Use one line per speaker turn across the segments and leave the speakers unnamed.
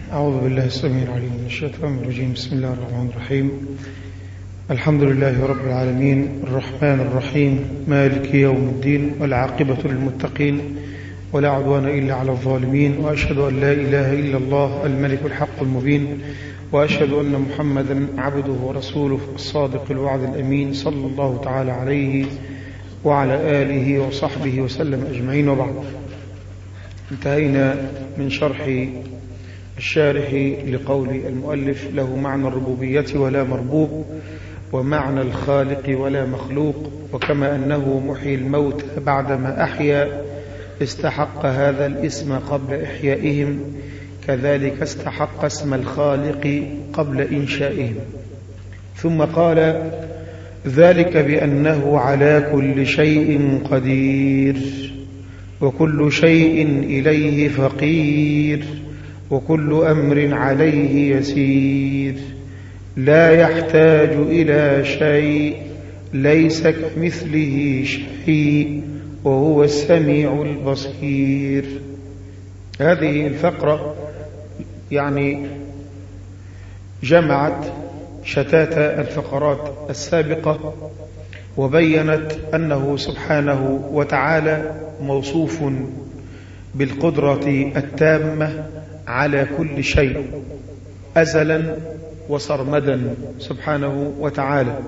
أعوذ بالله السميع العليم من الشيطان الرجيم. بسم الله الرحمن الرحيم. الحمد لله رب العالمين الرحمن الرحيم مالك يوم الدين، والعاقبة للمتقين ولا عدوان إلا على الظالمين، وأشهد أن لا إله إلا الله الملك الحق المبين، وأشهد أن محمدا عبده ورسوله الصادق الوعد الأمين، صلى الله تعالى عليه وعلى آله وصحبه وسلم أجمعين. وبعد، انتهينا من شرح الشارح لقول المؤلف: له معنى الربوبية ولا مربوب، ومعنى الخالق ولا مخلوق، وكما أنه محيي الموت بعدما أحيا استحق هذا الاسم قبل إحيائهم، كذلك استحق اسم الخالق قبل إنشائهم. ثم قال: ذلك بأنه على كل شيء قدير، وكل شيء إليه فقير، وكل أمر عليه يسير، لا يحتاج إلى شيء، ليس كمثله شيء، وهو السميع البصير. هذه الفقرة يعني جمعت شتات الفقرات السابقة، وبينت أنه سبحانه وتعالى موصوف بالقدرة التامة على كل شيء أزلا وصرمدا سبحانه وتعالى،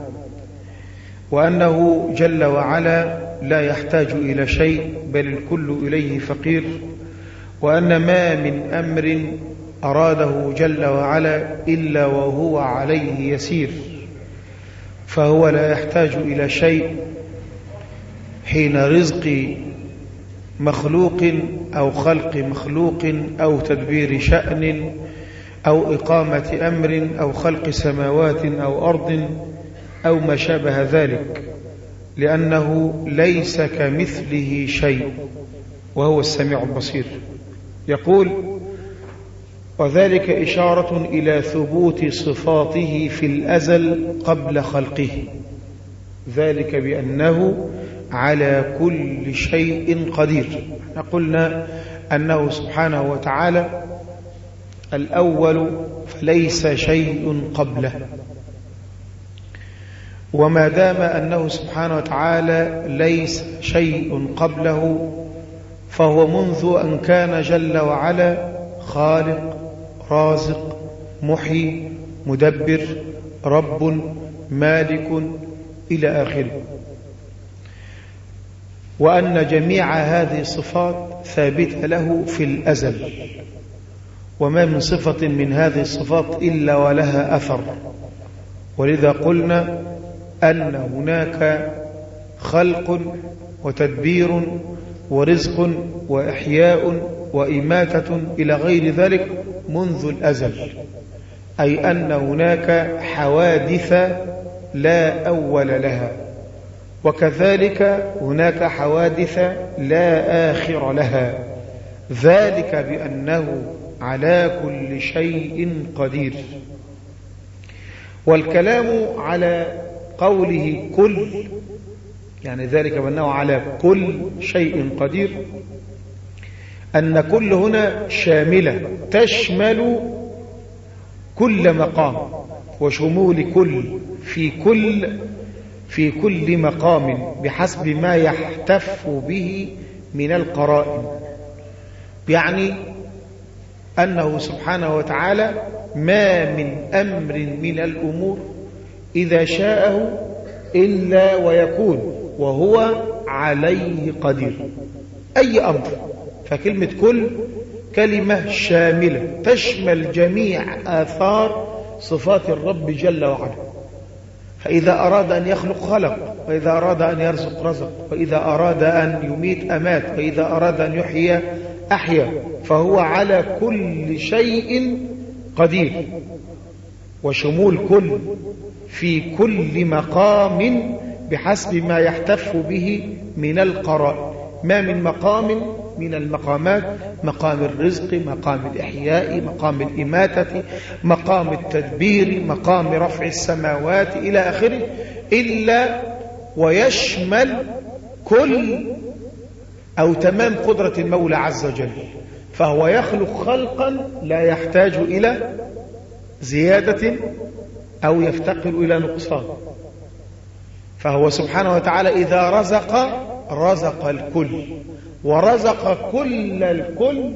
وأنه جل وعلا لا يحتاج إلى شيء، بل الكل إليه فقير، وأن ما من أمر أراده جل وعلا إلا وهو عليه يسير، فهو لا يحتاج إلى شيء حين رزق مخلوق أو خلق مخلوق أو تدبير شأن أو إقامة أمر أو خلق سماوات أو أرض أو ما شابه ذلك، لأنه ليس كمثله شيء، وهو السميع البصير. يقول: وذلك إشارة إلى ثبوت صفاته في الأزل قبل خلقه، ذلك بأنه على كل شيء قدير. قلنا أنه سبحانه وتعالى الأول، فليس شيء قبله، وما دام أنه سبحانه وتعالى ليس شيء قبله، فهو منذ أن كان جل وعلا خالق رازق محيي مدبر رب مالك إلى آخره، وأن جميع هذه الصفات ثابتة له في الأزل، وما من صفة من هذه الصفات إلا ولها أثر. ولذا قلنا أن هناك خلق وتدبير ورزق وإحياء وإماتة إلى غير ذلك منذ الأزل، أي أن هناك حوادث لا أول لها، وكذلك هناك حوادث لا آخر لها، ذلك بأنه على كل شيء قدير. والكلام على قوله كل، يعني ذلك بأنه على كل شيء قدير، أن كل هنا شاملة تشمل كل مقام، وشمول كل في كل مقام بحسب ما يحتف به من القرائن، يعني أنه سبحانه وتعالى ما من أمر من الأمور إذا شاءه إلا ويكون، وهو عليه قدير. أي أمر، فكلمة كل كلمة شاملة تشمل جميع آثار صفات الرب جل وعلا، فإذا أراد أن يخلق خلق، وإذا أراد أن يرزق رزق، وإذا أراد أن يميت أمات، وإذا أراد أن يحيي أحيا، فهو على كل شيء قدير. وشمول كل في كل مقام بحسب ما يحتف به من القرائن، ما من مقام من المقامات، مقام الرزق، مقام الإحياء، مقام الإماتة، مقام التدبير، مقام رفع السماوات إلى آخره، إلا ويشمل كل أو تمام قدرة المولى عز وجل، فهو يخلق خلقا لا يحتاج إلى زيادة أو يفتقر إلى نقصان. فهو سبحانه وتعالى إذا رزق الكل، ورزق كل الكل،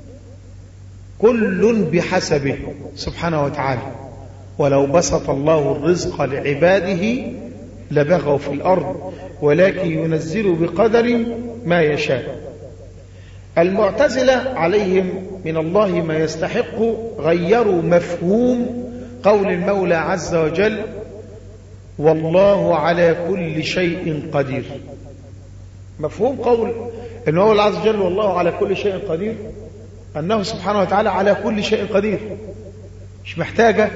كل بحسبه سبحانه وتعالى. ولو بسط الله الرزق لعباده لبغوا في الأرض ولكن ينزل بقدر ما يشاء. المعتزلة عليهم من الله ما يستحق غيروا مفهوم قول المولى عز وجل والله على كل شيء قدير. مفهوم قول المولى عز وجل والله على كل شيء قدير أنه سبحانه وتعالى على كل شيء قدير، مش محتاجة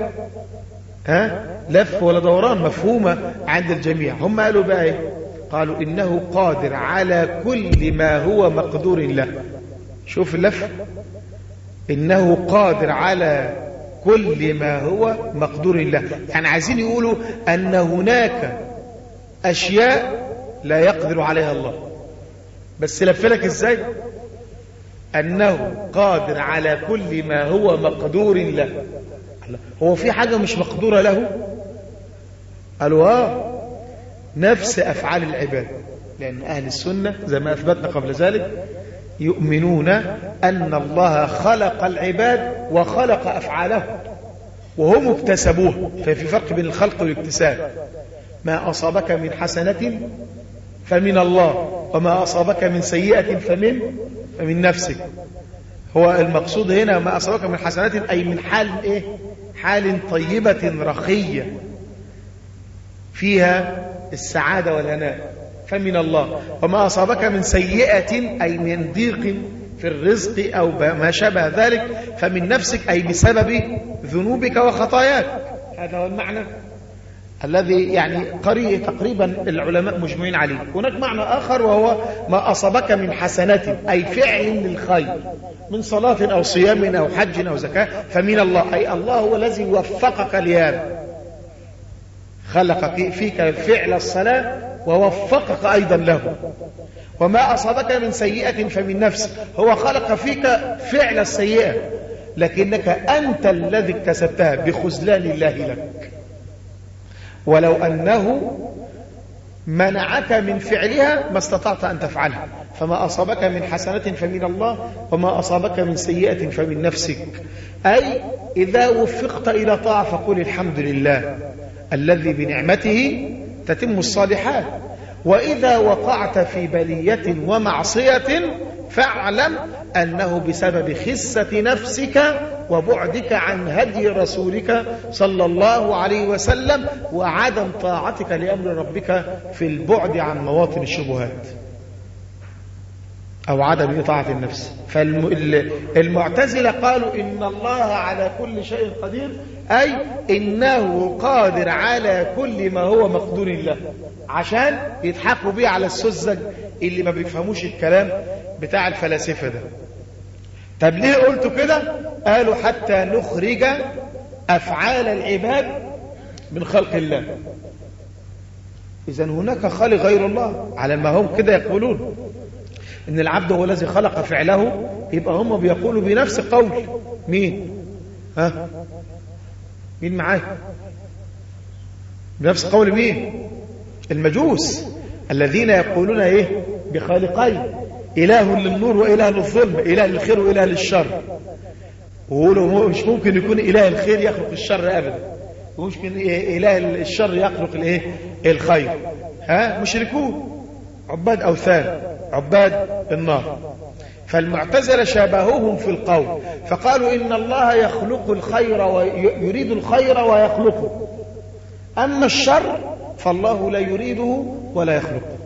لف ولا دوران، مفهومة عند الجميع. هم قالوا بقى ايه؟ قالوا إنه قادر على كل ما هو مقدور له. شوف اللف، إنه قادر على كل ما هو مقدور له. يعني عايزين يقولوا أن هناك أشياء لا يقدر عليها الله، بس لفلك إزاي؟ أنه قادر على كل ما هو مقدور له. هو في حاجة مش مقدورة له؟ قالوا نفس أفعال العباد، لأن أهل السنة زي ما أثبتنا قبل ذلك يؤمنون أن الله خلق العباد وخلق أفعاله وهم اكتسبوه. ففي فرق بين الخلق والاكتساب. ما أصابك من حسنة فمن الله، وما أصابك من سيئة فمن نفسك. هو المقصود هنا ما أصابك من حسنات أي من حال إيه؟ حال طيبة رخية فيها السعادة والهناء فمن الله. وما أصابك من سيئة أي من ضيق في الرزق أو ما شابه ذلك فمن نفسك أي بسبب ذنوبك وخطاياك. هذا هو المعنى الذي يعني تقريبا العلماء مجمعين عليه. هناك معنى آخر وهو ما أصابك من حسنات أي فعل للخير من صلاة أو صيام أو حج أو زكاة فمن الله، أي الله هو الذي وفقك لهذا، خلق فيك فعل الصلاة ووفقك أيضا له. وما أصابك من سيئة فمن نفسك، هو خلق فيك فعل السيئة لكنك أنت الذي اكتسبتها بخذلان الله لك، ولو أنه منعك من فعلها ما استطعت أن تفعلها. فما أصابك من حسنة فمن الله وما أصابك من سيئة فمن نفسك، أي إذا وفقت إلى طاعة فقل الحمد لله الذي بنعمته تتم الصالحات. وإذا وقعت في بلية ومعصية فاعلم أنه بسبب خسة نفسك وبعدك عن هدي رسولك صلى الله عليه وسلم وعدم طاعتك لأمر ربك في البعد عن مواطن الشبهات أو عدم إطاعة النفس. فالمعتزلة قالوا إن الله على كل شيء قدير، أي إنه قادر على كل ما هو مقدور له، عشان يضحكوا بيه على السذج اللي ما بيفهموش الكلام بتاع الفلاسفة ده. طب ليه قلتوا كده؟ قالوا حتى نخرج أفعال العباد من خلق الله. إذن هناك خالق غير الله على ما هم كده يقولون إن العبد هو الذي خلق فعله، يبقى هم بيقولوا بنفس قول مين؟ مين معاه؟ بنفس قول مين؟ المجوس الذين يقولون ايه؟ بخالقين، اله للنور واله للظلم، اله للخير واله للشر. ويقولوا مش ممكن يكون اله الخير يخلق الشر ابدا، وممكن اله الشر يخلق الايه؟ الخير. مشركون عباد اوثان، عباد النار. فالمعتزلة شابهوهم في القول فقالوا إن الله يخلق الخير ويريد الخير ويخلقه، أما الشر فالله لا يريده ولا يخلقه.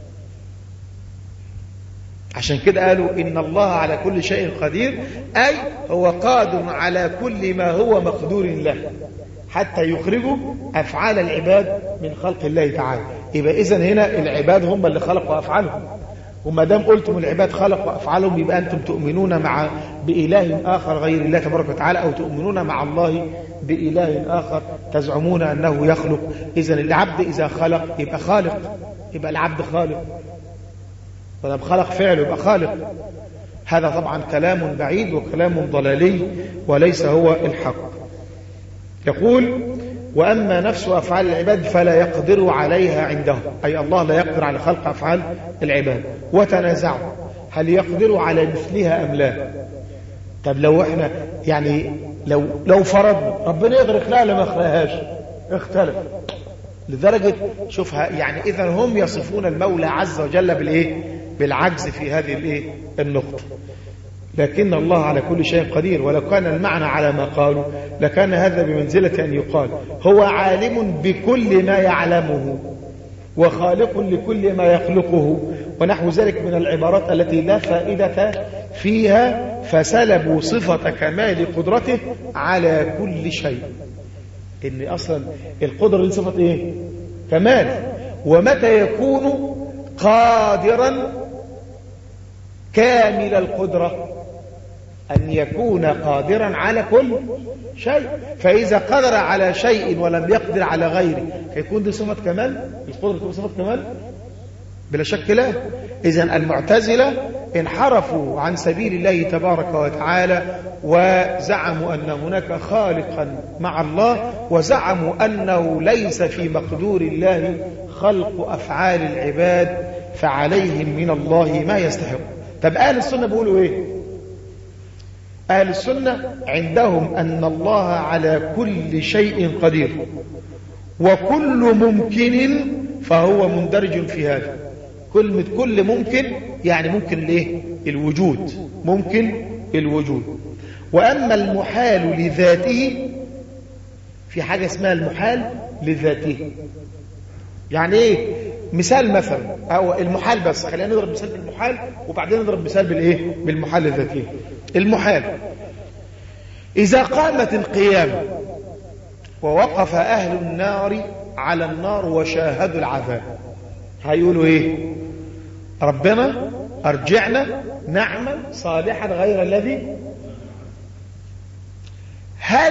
عشان كده قالوا إن الله على كل شيء قدير، أي هو قادر على كل ما هو مقدور له حتى يخرجوا أفعال العباد من خلق الله تعالى. يبقى إذن هنا العباد هم اللي خلقوا أفعالهم، وما دام قلتم العباد خلقوا أفعالهم يبقى أنتم تؤمنون بإله آخر غير الله تبارك وتعالى، أو تؤمنون مع الله بإله آخر تزعمون أنه يخلق. إذن العبد إذا خلق يبقى خالق، يبقى العبد خالق، ولما خلق فعله يبقى خالق. هذا طبعا كلام بعيد وكلام ضلالي وليس هو الحق. يقول وأما نفس أفعال العباد فلا يقدر عليها عنده، أي الله لا يقدر على خلق أفعال العباد. وتنازعوا هل يقدر على مثلها أم لا. طب لو احنا يعني لو فرضنا ربنا يقدر يخلقها ولا ما يخلقهاش، اختلف لدرجة شوفها يعني. إذا هم يصفون المولى عز وجل بالعجز في هذه النقطة، لكن الله على كل شيء قدير. ولو كان المعنى على ما قالوا لكان هذا بمنزلة أن يقال هو عالم بكل ما يعلمه وخالق لكل ما يخلقه ونحو ذلك من العبارات التي لا فائدة فيها، فسلبوا صفة كمال قدرته على كل شيء. إن أصلا القدرة دي صفة كمال. ومتى يكون قادرا كامل القدرة؟ أن يكون قادرا على كل شيء. فإذا قدر على شيء ولم يقدر على غيره فيكون دي صفة كمال؟ القدرة تكون صفة كمال؟ بلا شك لا. إذن المعتزلة انحرفوا عن سبيل الله تبارك وتعالى وزعموا أن هناك خالقا مع الله، وزعموا أنه ليس في مقدور الله خلق أفعال العباد فعليهم من الله ما يستحق. طب أهل السنة بيقولوا إيه؟ أهل السنة عندهم أن الله على كل شيء قدير، وكل ممكن فهو مندرج في هذا. كل ممكن يعني ممكن الوجود، ممكن الوجود. وأما المحال لذاته، في حاجة اسمها المحال لذاته. يعني ايه؟ مثال مثلا او المحال، بس خلينا نضرب مثال بالمحال وبعدين نضرب مثال بالمحال لذاته. المحال إذا قامت القيامة ووقف أهل النار على النار وشاهدوا العذاب، هيقولوا ايه؟ ربنا ارجعنا نعمل صالحا غير الذي. هل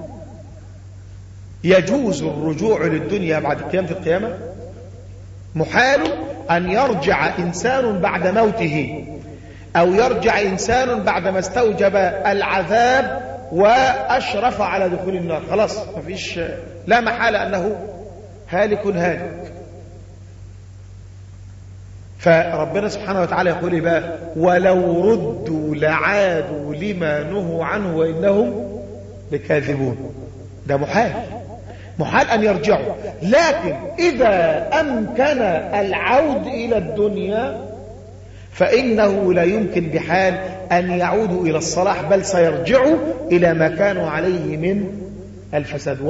يجوز الرجوع للدنيا بعد قيامة القيامة؟ محال أن يرجع إنسان بعد موته، أو يرجع إنسان بعدما استوجب العذاب وأشرف على دخول النار. خلاص مفيش، لا محالة أنه هالك. فربنا سبحانه وتعالى يقول إيه بقى؟ ولو ردوا لعادوا لما نهوا عنه وإنهم لكاذبون. ده محال أن يرجعوا. لكن إذا أمكن العود إلى الدنيا فإنه لا يمكن بحال أن يعودوا إلى الصلاح، بل سيرجعوا إلى ما كانوا عليه من الفساد.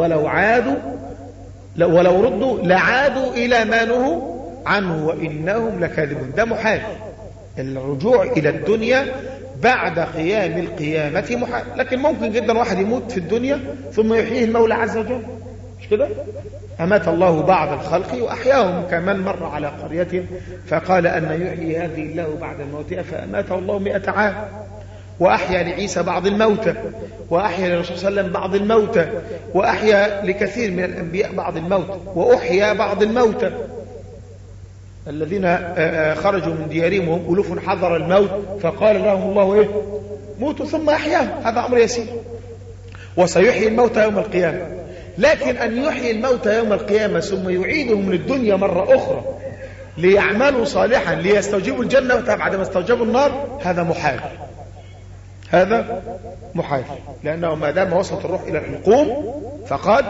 ولو ردوا لعادوا إلى ما نهوا عنه وإنهم لكاذبون. ده محال. الرجوع إلى الدنيا بعد قيام القيامة محال. لكن ممكن جدا واحد يموت في الدنيا ثم يحييه المولى عز وجل، مش كده؟ أمات الله بعض الخلق وأحياهم، كمن مر على قرية فقال أن يحيي هذه الله بعد موتها فأماته الله 100 عام. وأحيا لعيسى بعض الموتى، وأحيا للرسول صلى الله عليه وسلم بعض الموتى، وأحيا لكثير من الأنبياء بعض الموتى، وأحيا بعض الموتى الذين خرجوا من ديارهم وهم ألوف حضر الموت فقال لهم الله إيه؟ موتوا ثم أحياهم. هذا أمر يسير. وسيحيي الموتى يوم القيامة. لكن أن يحيي الموتى يوم القيامة ثم يعيدهم للدنيا مرة أخرى ليعملوا صالحا ليستوجبوا الجنة بعدما استوجبوا النار، هذا محال. هذا محال، لأنه ما دام وصلت الروح إلى الحلقوم فقد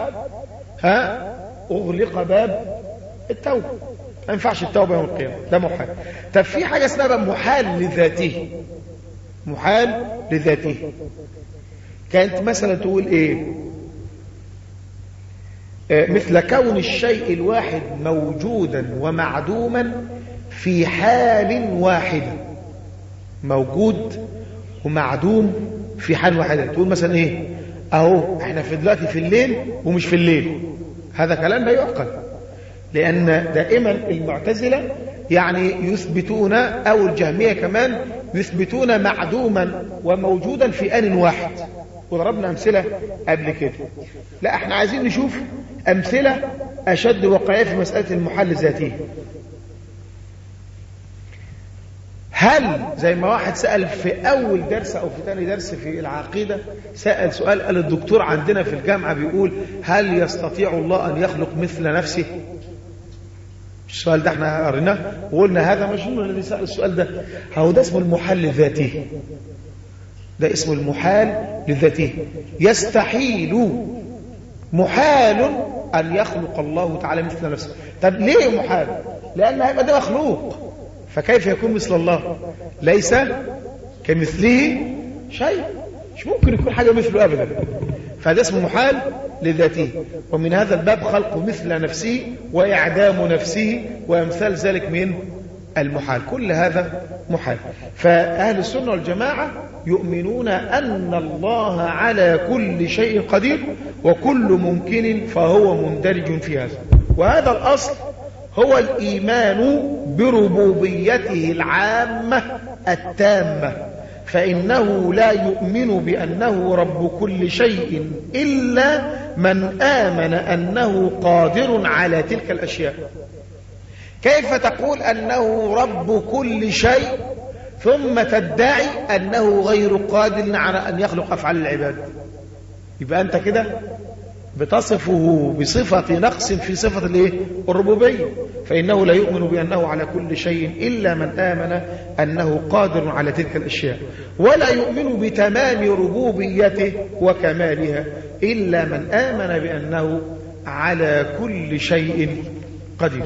أغلق باب التوبة. ما ينفعش التوبة يوم القيامة، ده محال. طب في حاجة اسمها محال لذاته. محال لذاته كانت مثلا تقول ايه؟ مثل كون الشيء الواحد موجودا ومعدوما في حال واحدة. موجود ومعدوم في حال واحدة. تقول مثلا ايه؟ اهو احنا في دلوقتي في الليل ومش في الليل. هذا كلام لا يعقل، لأن دائما المعتزلة يعني يثبتون، أو الجهمية كمان يثبتون معدوما وموجودا في آن واحد. وضربنا أمثلة قبل كده. لا، احنا عايزين نشوف أمثلة أشد واقعية في مسألة المحال ذاته. هل زي ما واحد سأل في أول درس أو في ثاني درس في العقيدة، سأل سؤال، قال الدكتور عندنا في الجامعة بيقول هل يستطيع الله أن يخلق مثل نفسه؟ السؤال ده احنا قريناه وقلنا هذا مجنون الذي سأل السؤال ده. هو ده اسمه المحال لذاته، ده اسمه المحال لذاته. يستحيل، محال أن يخلق الله تعالى مثل نفسه. طب ليه محال؟ لأن هيبقى ده مخلوق، فكيف يكون مثل الله؟ ليس كمثله شيء، مش ممكن يكون حاجة مثله أبدا. فهذا اسمه محال لذاته. ومن هذا الباب خلق مثل نفسه وإعدام نفسه وأمثال ذلك من المحال، كل هذا محال. فأهل السنة والجماعة يؤمنون أن الله على كل شيء قدير، وكل ممكن فهو مندرج في هذا. وهذا الأصل هو الإيمان بربوبيته العامة التامة، فإنه لا يؤمن بأنه رب كل شيء إلا من آمن أنه قادر على تلك الأشياء. كيف تقول أنه رب كل شيء ثم تدعي أنه غير قادر على أن يخلق أفعال العباد؟ يبقى أنت كده بتصفه بصفة نقص في صفة الربوبية. فإنه لا يؤمن بأنه على كل شيء إلا من آمن أنه قادر على تلك الأشياء، ولا يؤمن بتمام ربوبيته وكمالها إلا من آمن بأنه على كل شيء قدير.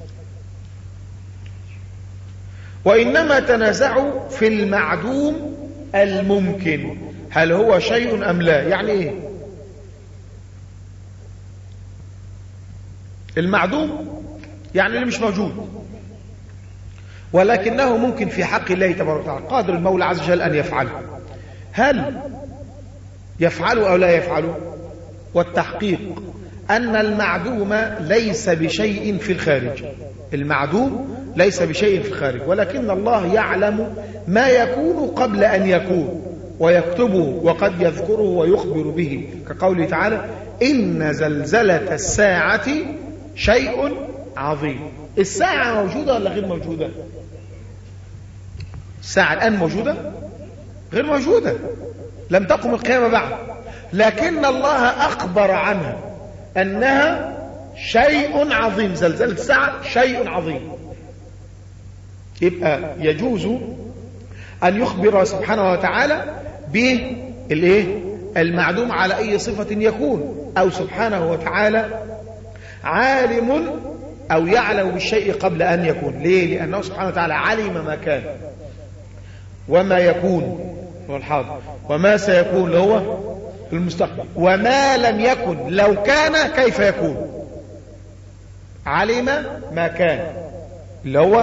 وإنما تنازعوا في المعدوم الممكن، هل هو شيء أم لا؟ يعني إيه المعدوم؟ يعني اللي مش موجود ولكنه ممكن في حق الله تبارك وتعالى، قادر المولى عز وجل أن يفعله. هل يفعله أو لا يفعله؟ والتحقيق أن المعدوم ليس بشيء في الخارج، المعدوم ليس بشيء في الخارج، ولكن الله يعلم ما يكون قبل أن يكون ويكتبه وقد يذكره ويخبر به، كقوله تعالى إن زلزلة الساعة شيء عظيم. الساعة موجودة ولا غير موجودة؟ الساعة الآن موجودة؟ غير موجودة، لم تقم القيامة بعد، لكن الله أخبر عنها أنها شيء عظيم. زلزلة الساعة شيء عظيم. يبقى يجوز أن يخبر سبحانه وتعالى بالمعدوم على أي صفة يكون، أو سبحانه وتعالى عالم أو يعلم بالشيء قبل أن يكون. ليه؟ لأنه سبحانه وتعالى علم ما كان وما يكون هو الحاضر، وما سيكون اللي هو في المستقبل، وما لم يكن لو كان كيف يكون. علم ما كان اللي هو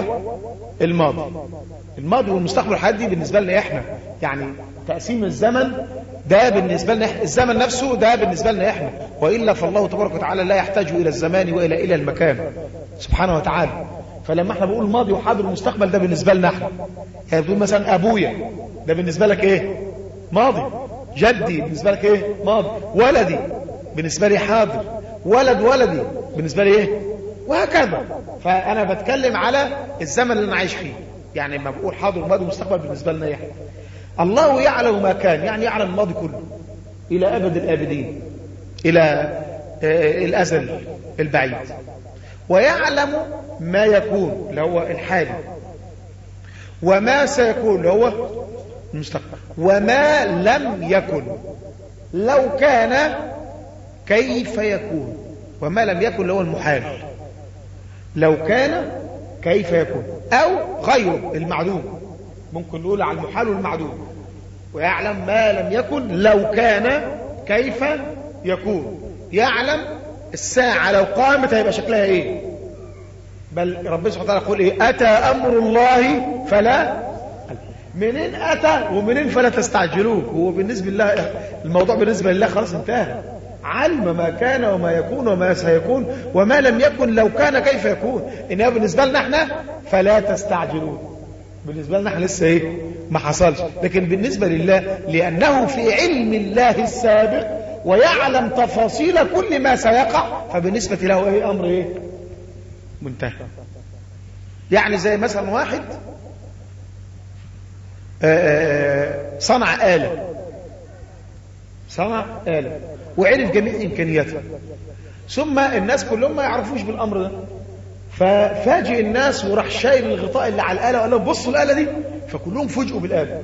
الماضي والمستقبل. الحاجات دي بالنسبة لنا احنا، يعني تقسيم الزمن ده بالنسبة لنا احنا، الزمن نفسه ده بالنسبة لنا احنا، وإلا فالله تبارك وتعالى لا يحتاج إلى الزمان وإلى المكان سبحانه وتعالى. فلما احنا بنقول ماضي وحاضر ومستقبل ده بالنسبة لنا احنا، يعني بتقول مثلا أبويا ده بالنسبة لك ايه؟ ماضي. جدي بالنسبة لك ايه؟ ماضي. ولدي بالنسبة لي حاضر. ولدي بالنسبة لي ايه؟ وهكذا. فأنا بتكلم على الزمن اللي أنا عايش فيه، يعني لما بقول حاضر وماضي ومستقبل بالنسبة لنا احنا. الله يعلم ما كان، يعني يعلم الماضي كله إلى أبد الآبدين، إلى الأزل البعيد، ويعلم ما يكون اللي هو الحالي، وما سيكون اللي هو المستقبل، وما لم يكن لو كان كيف يكون، وما لم يكن اللي هو المحال، لو كان كيف يكون، أو غيره المعدوم. ممكن نقول على المحال والمعدوم. ويعلم ما لم يكن لو كان كيف يكون، يعلم الساعة لو قامت هيبقى شكلها ايه. بل ربنا سبحانه وتعالى يقول ايه؟ أتى أمر الله فلا، منين أتى ومنين فلا تستعجلوه. هو بالنسبة لله الموضوع بالنسبة لله خلاص انتهى. علم ما كان وما يكون وما سيكون وما لم يكن لو كان كيف يكون. إنها بالنسبة لنا احنا فلا تستعجلوه، بالنسبة لنا احنا لسه ايه؟ ما حصلش. لكن بالنسبة لله لأنه في علم الله السابق ويعلم تفاصيل كل ما سيقع، فبالنسبة له ايه؟ أمر ايه؟ منتهى. يعني زي مثلا واحد صنع آلة وعرف جميع إمكانياتها، ثم الناس كلهم ما يعرفوش بالأمر ده، ففاجئ الناس وراح شايل الغطاء اللي على الآلة وقال لهم بصوا الآلة دي، فكلهم فوجئوا بالآلة.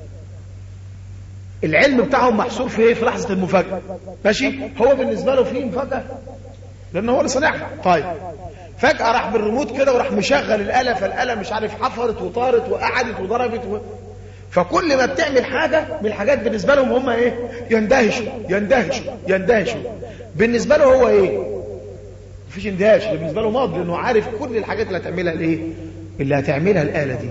العلم بتاعهم محصور في ايه؟ في لحظة المفاجأة. ماشي، هو بالنسبة له فيه مفاجأة لأنه هو اللي صنعها. طيب فجأة راح بالريموت كده وراح مشغل الآلة، فالآلة مش عارف حفرت وطارت وقعدت وضربت فكل ما بتعمل حاجة من الحاجات بالنسبة لهم هم ايه؟ يندهشوا. بالنسبة له هو ايه؟ مفيش اندهاش، بالنسبة له ماضي، لأنه عارف كل الحاجات اللي هتعملها الايه؟ اللي هتعملها الآلة دي.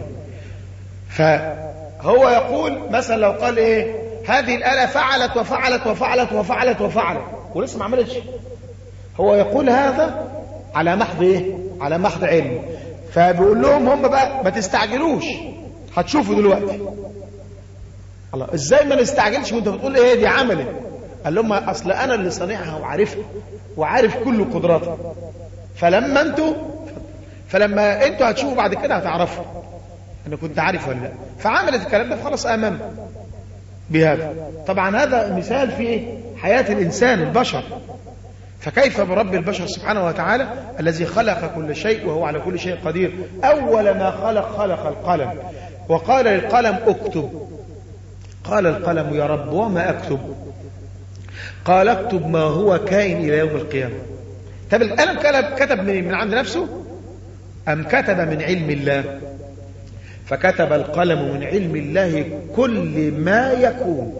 فهو يقول مثلا لو قال ايه؟ هذه الآلة فعلت وفعلت وفعلت وفعلت وفعلت ولسه ما عملتش، هو يقول هذا على محض ايه؟ على محض علم. فبيقول لهم هم بقى ما تستعجلوش، هتشوفوا دلوقتي. الله، ازاي ما نستعجلش وانت بتقول ايه دي عملت؟ قال لهم اصل انا اللي صانعها وعارفها وعارف كل قدراتها، فلما انتوا هتشوفوا بعد كده هتعرفوا انا كنت عارف ولا لا. فعملت الكلام ده خلاص امام بهذا. طبعا هذا مثال في حياة الانسان البشر، فكيف برب البشر سبحانه وتعالى الذي خلق كل شيء وهو على كل شيء قدير. اول ما خلق القلم وقال للقلم اكتب، قال القلم يا رب وما اكتب؟ قال اكتب ما هو كائن الى يوم القيامة. طب القلم كتب من عند نفسه ام كتب من علم الله؟ فكتب القلم من علم الله كل ما يكون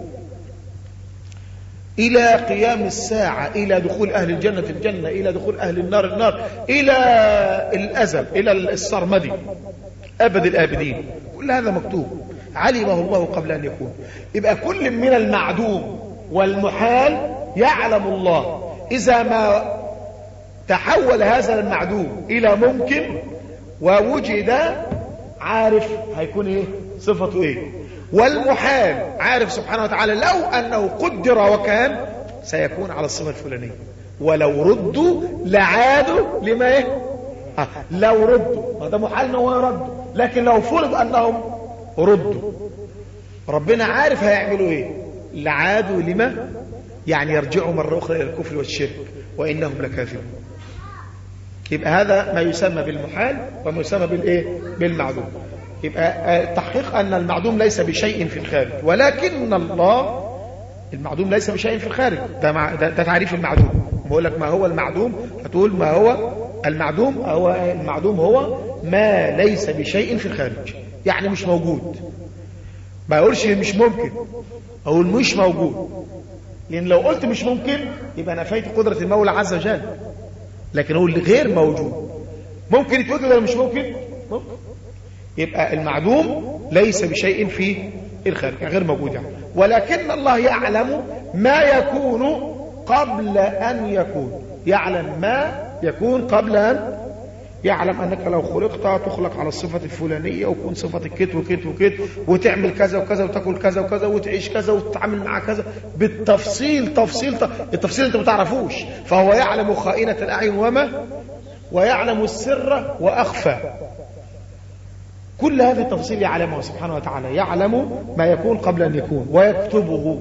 إلى قيام الساعة، إلى دخول أهل الجنة الجنة، إلى دخول أهل النار النار، إلى الأزل، إلى السرمدي أبد الآبدين. كل هذا مكتوب علمه الله قبل أن يكون. يبقى كل من المعدوم والمحال يعلم الله. إذا ما تحول هذا المعدوم إلى ممكن ووجد، عارف هيكون ايه؟ صفته ايه؟ والمحال عارف سبحانه وتعالى لو انه قدر وكان سيكون على الصفة الفلانية، ولو ردوا لعادوا لما ايه؟ لو ردوا، ما ده محال انه يردوا، لكن لو فرض انهم ردوا ربنا عارف هيعملوا ايه؟ لعادوا لما؟ يعني يرجعوا مرة اخرى الى الكفر والشرك وانهم لكافرون. يبقى هذا ما يسمى بالمحال وما يسمى بالايه؟ بالمعدوم. يبقى تحقيق ان المعدوم ليس بشيء في الخارج، ولكن الله المعدوم ليس بشيء في الخارج. ده تعريف المعدوم. بقول لك ما هو المعدوم، هتقول ما هو المعدوم. المعدوم هو ما ليس بشيء في الخارج، يعني مش موجود. ما اقولش مش ممكن، اقول مش موجود، لان لو قلت مش ممكن يبقى نفيت قدرة المولى عز وجل. لكن هو اللي غير موجود ممكن يتوجد ولا مش ممكن؟ ممكن. يبقى المعدوم ليس بشيء في الخارج، غير موجود يعني. ولكن الله يعلم ما يكون قبل أن يكون، يعلم ما يكون قبل أن يعلم أنك لو خلقت تخلق على الصفة الفلانية ويكون صفتك كت وكت وكت وتعمل كذا وكذا وتاكل كذا وكذا وتعيش كذا وتتعامل مع كذا بالتفصيل. التفصيل انت ما تعرفوش. فهو يعلم خائنة الأعين ويعلم السر وأخفى. كل هذه التفصيل يعلمها سبحانه وتعالى. يعلم ما يكون قبل أن يكون ويكتبه،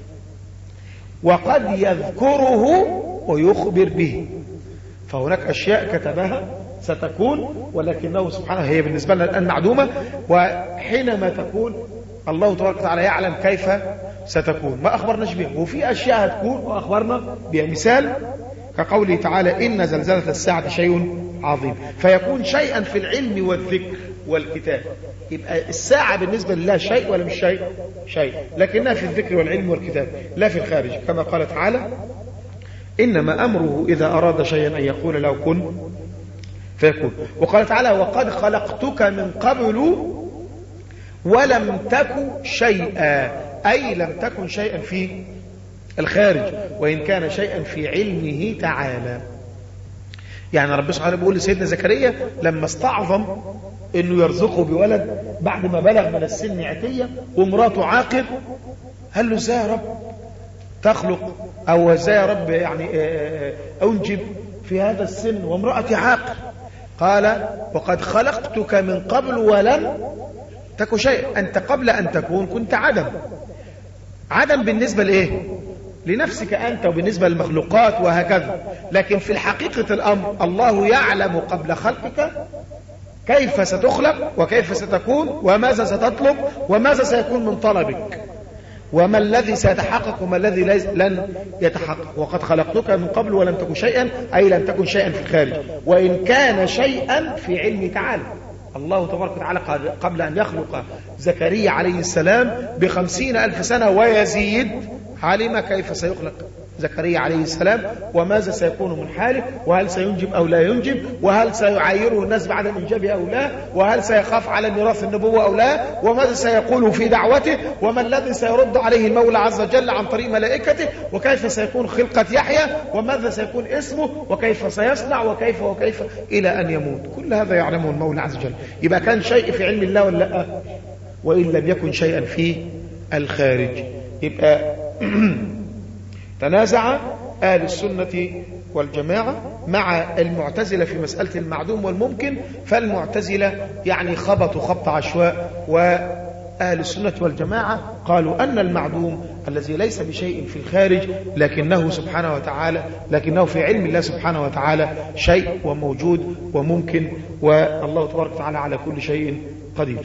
وقد يذكره ويخبر به. فهناك أشياء كتبها ستكون، ولكنه سبحانه هي بالنسبة لنا الآن معدومة، وحينما تكون الله تبارك وتعالى يعلم كيف ستكون. ما أخبرناش بها، وفي أشياء هتكون وأخبرنا بها. مثال كقوله تعالى إن زلزلة الساعة شيء عظيم، فيكون شيئا في العلم والذكر والكتاب. يبقى الساعة بالنسبة لله شيء ولا مش شيء؟ شيء، لكنها في الذكر والعلم والكتاب لا في الخارج، كما قال تعالى إنما أمره إذا أراد شيئا أن يقول له كن فيكون. وقال تعالى وقد خلقتك من قبل ولم تك شيئا، أي لم تكن شيئا في الخارج، وإن كان شيئا في علمه تعالى. يعني رب سبحانه بيقول لسيدنا زكريا لما استعظم انه يرزقه بولد بعد ما بلغ من السن عتية ومراته عاقر، قال له ازاي يا رب تخلق، او ازاي يا رب يعني انجب في هذا السن وامرأتي عاقر؟ قال وقد خلقتك من قبل ولم تكن شيئا. أنت قبل أن تكون كنت عدم. عدم بالنسبة لإيه؟ لنفسك أنت وبالنسبة للمخلوقات وهكذا. لكن في الحقيقة الأمر الله يعلم قبل خلقك كيف ستخلق وكيف ستكون وماذا ستطلب وماذا سيكون من طلبك وما الذي سيتحقق وما الذي لن يتحقق. وقد خلقتك من قبل ولم تكن شيئا، أي لم تكن شيئا في الخارج، وإن كان شيئا في علمه تعالى. الله تبارك وتعالى قبل أن يخلق زكريا عليه السلام ب50,000 سنة ويزيد علم كيف سيخلق زكريا عليه السلام وماذا سيكون من حاله، وهل سينجب أو لا ينجب، وهل سيعايره الناس بعد الإنجاب أو لا، وهل سيخاف على ميراث النبوة أو لا، وماذا سيقول في دعوته، وما الذي سيرد عليه المولى عز وجل عن طريق ملائكته، وكيف سيكون خلقة يحيى، وماذا سيكون اسمه، وكيف سيصنع، وكيف إلى أن يموت. كل هذا يعلمه المولى عز وجل. يبقى كان شيء في علم الله ولا لا؟ وإن لم يكن شيئا في الخارج. يبقى تنازع أهل السنة والجماعة مع المعتزلة في مسألة المعدوم والممكن. فالمعتزلة يعني خبطوا خبط عشواء، وأهل السنة والجماعة قالوا أن المعدوم الذي ليس بشيء في الخارج لكنه سبحانه وتعالى، لكنه في علم الله سبحانه وتعالى شيء وموجود وممكن، والله تبارك وتعالى على كل شيء قدير.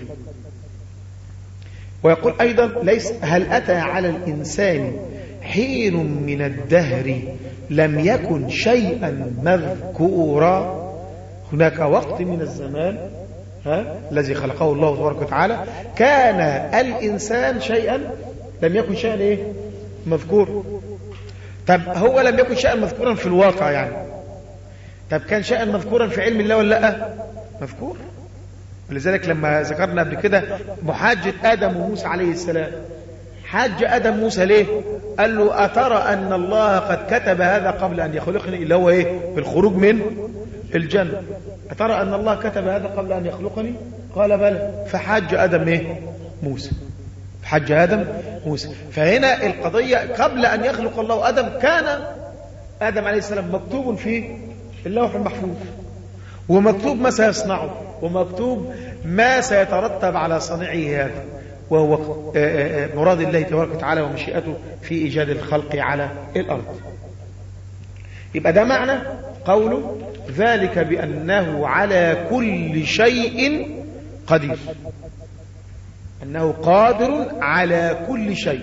ويقول أيضا هل أتى على الإنسان حين من الدهر لم يكن شيئا مذكورا. هناك وقت من الزمان الذي خلقه الله تبارك وتعالى كان الإنسان شيئا لم يكن شيئا إيه؟ مذكور. طب هو لم يكن شيئا مذكورا في الواقع يعني. طب كان شيئا مذكورا في علم الله ولا لا؟ مذكور. ولذلك لما ذكرنا قبل كده محاجة آدم وموسى عليه السلام، حاج آدم موسى ليه؟ قال له أترى أن الله قد كتب هذا قبل أن يخلقني، اللي هو إيه؟ بالخروج من الجنة. أترى أن الله كتب هذا قبل أن يخلقني؟ قال بلى. فحاج آدم إيه؟ موسى. حاج آدم موسى. فهنا القضية قبل أن يخلق الله آدم كان آدم عليه السلام مكتوب في اللوح المحفوظ، ومكتوب ما سيصنعه، ومكتوب ما سيترتب على صنيعه هذا، وهو مراد الله تبارك وتعالى ومشيئته في إيجاد الخلق على الأرض. يبقى ده معنى قوله ذلك بأنه على كل شيء قدير، أنه قادر على كل شيء،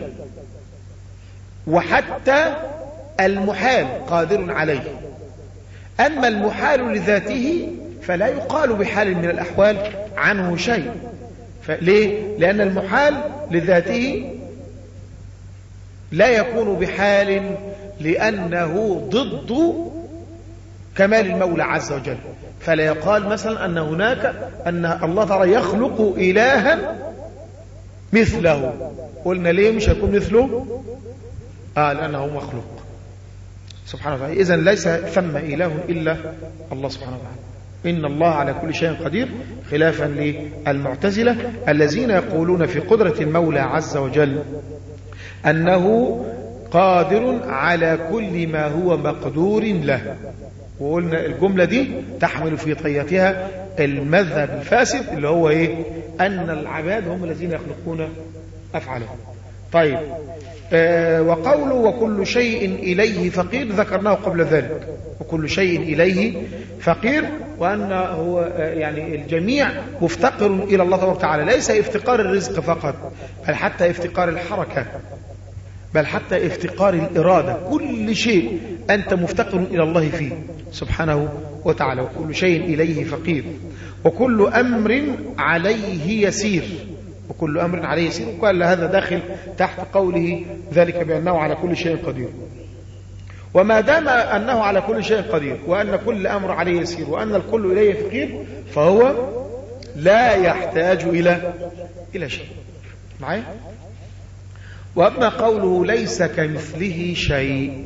وحتى المحال قادر عليه. أما المحال لذاته فلا يقال بحال من الأحوال عنه شيء. ليه؟ لأن المحال لذاته لا يكون بحال، لأنه ضد كمال المولى عز وجل. فلا يقال مثلا أن الله تعالى يخلق إلها مثله. قلنا ليه مش هيكون مثله؟ لأنه مخلوق سبحانه وتعالى. إذن ليس ثم إله إلا الله سبحانه وتعالى. إن الله على كل شيء قدير، خلافا للمعتزلة الذين يقولون في قدرة المولى عز وجل أنه قادر على كل ما هو مقدور له. وقلنا الجملة دي تحمل في طياتها المذهب الفاسد اللي هو إيه؟ أن العباد هم الذين يخلقون أفعالهم. طيب، وقوله وكل شيء إليه فقير ذكرناه قبل ذلك. وكل شيء إليه فقير، وأن هو يعني الجميع مفتقر إلى الله تبارك وتعالى، ليس افتقار الرزق فقط، بل حتى افتقار الحركة، بل حتى افتقار الإرادة. كل شيء أنت مفتقر إلى الله فيه سبحانه وتعالى. وكل شيء إليه فقير، وكل أمر عليه يسير. وكل أمر عليه يسير، وقال هذا داخل تحت قوله ذلك بأنه على كل شيء قدير. وما دام أنه على كل شيء قدير، وأن كل أمر عليه يسير، وأن الكل إليه فقير، فهو لا يحتاج إلى شيء. معايا؟ وأما قوله ليس كمثله شيء،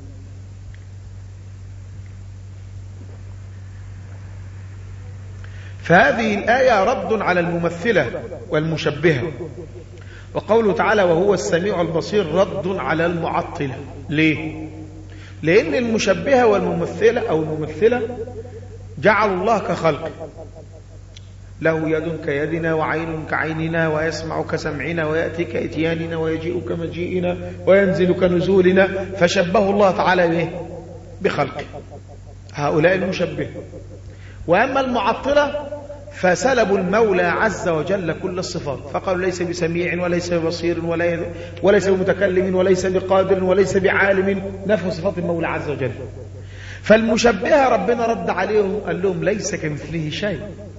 فهذه الآية رد على الممثلة والمشبهة. وقوله تعالى وهو السميع البصير رد على المعطلة. ليه؟ لأن المشبهة والممثلة أو الممثلة جعلوا الله كخلق، له يد كيدنا وعين كعيننا ويسمع كسمعنا ويأتي كإتياننا ويجيء كمجيئنا وينزل كنزولنا، فشبه الله تعالى به بخلقه. هؤلاء المشبه. وأما المعطلة فسلبوا المولى عز وجل كل الصفات، فقالوا ليس بسميع وليس ببصير وليس بمتكلم وليس بقادر وليس بعالم، نفوا صفات المولى عز وجل. فالمشبهة ربنا رد عليهم قال لهم ليس كمثله شيء،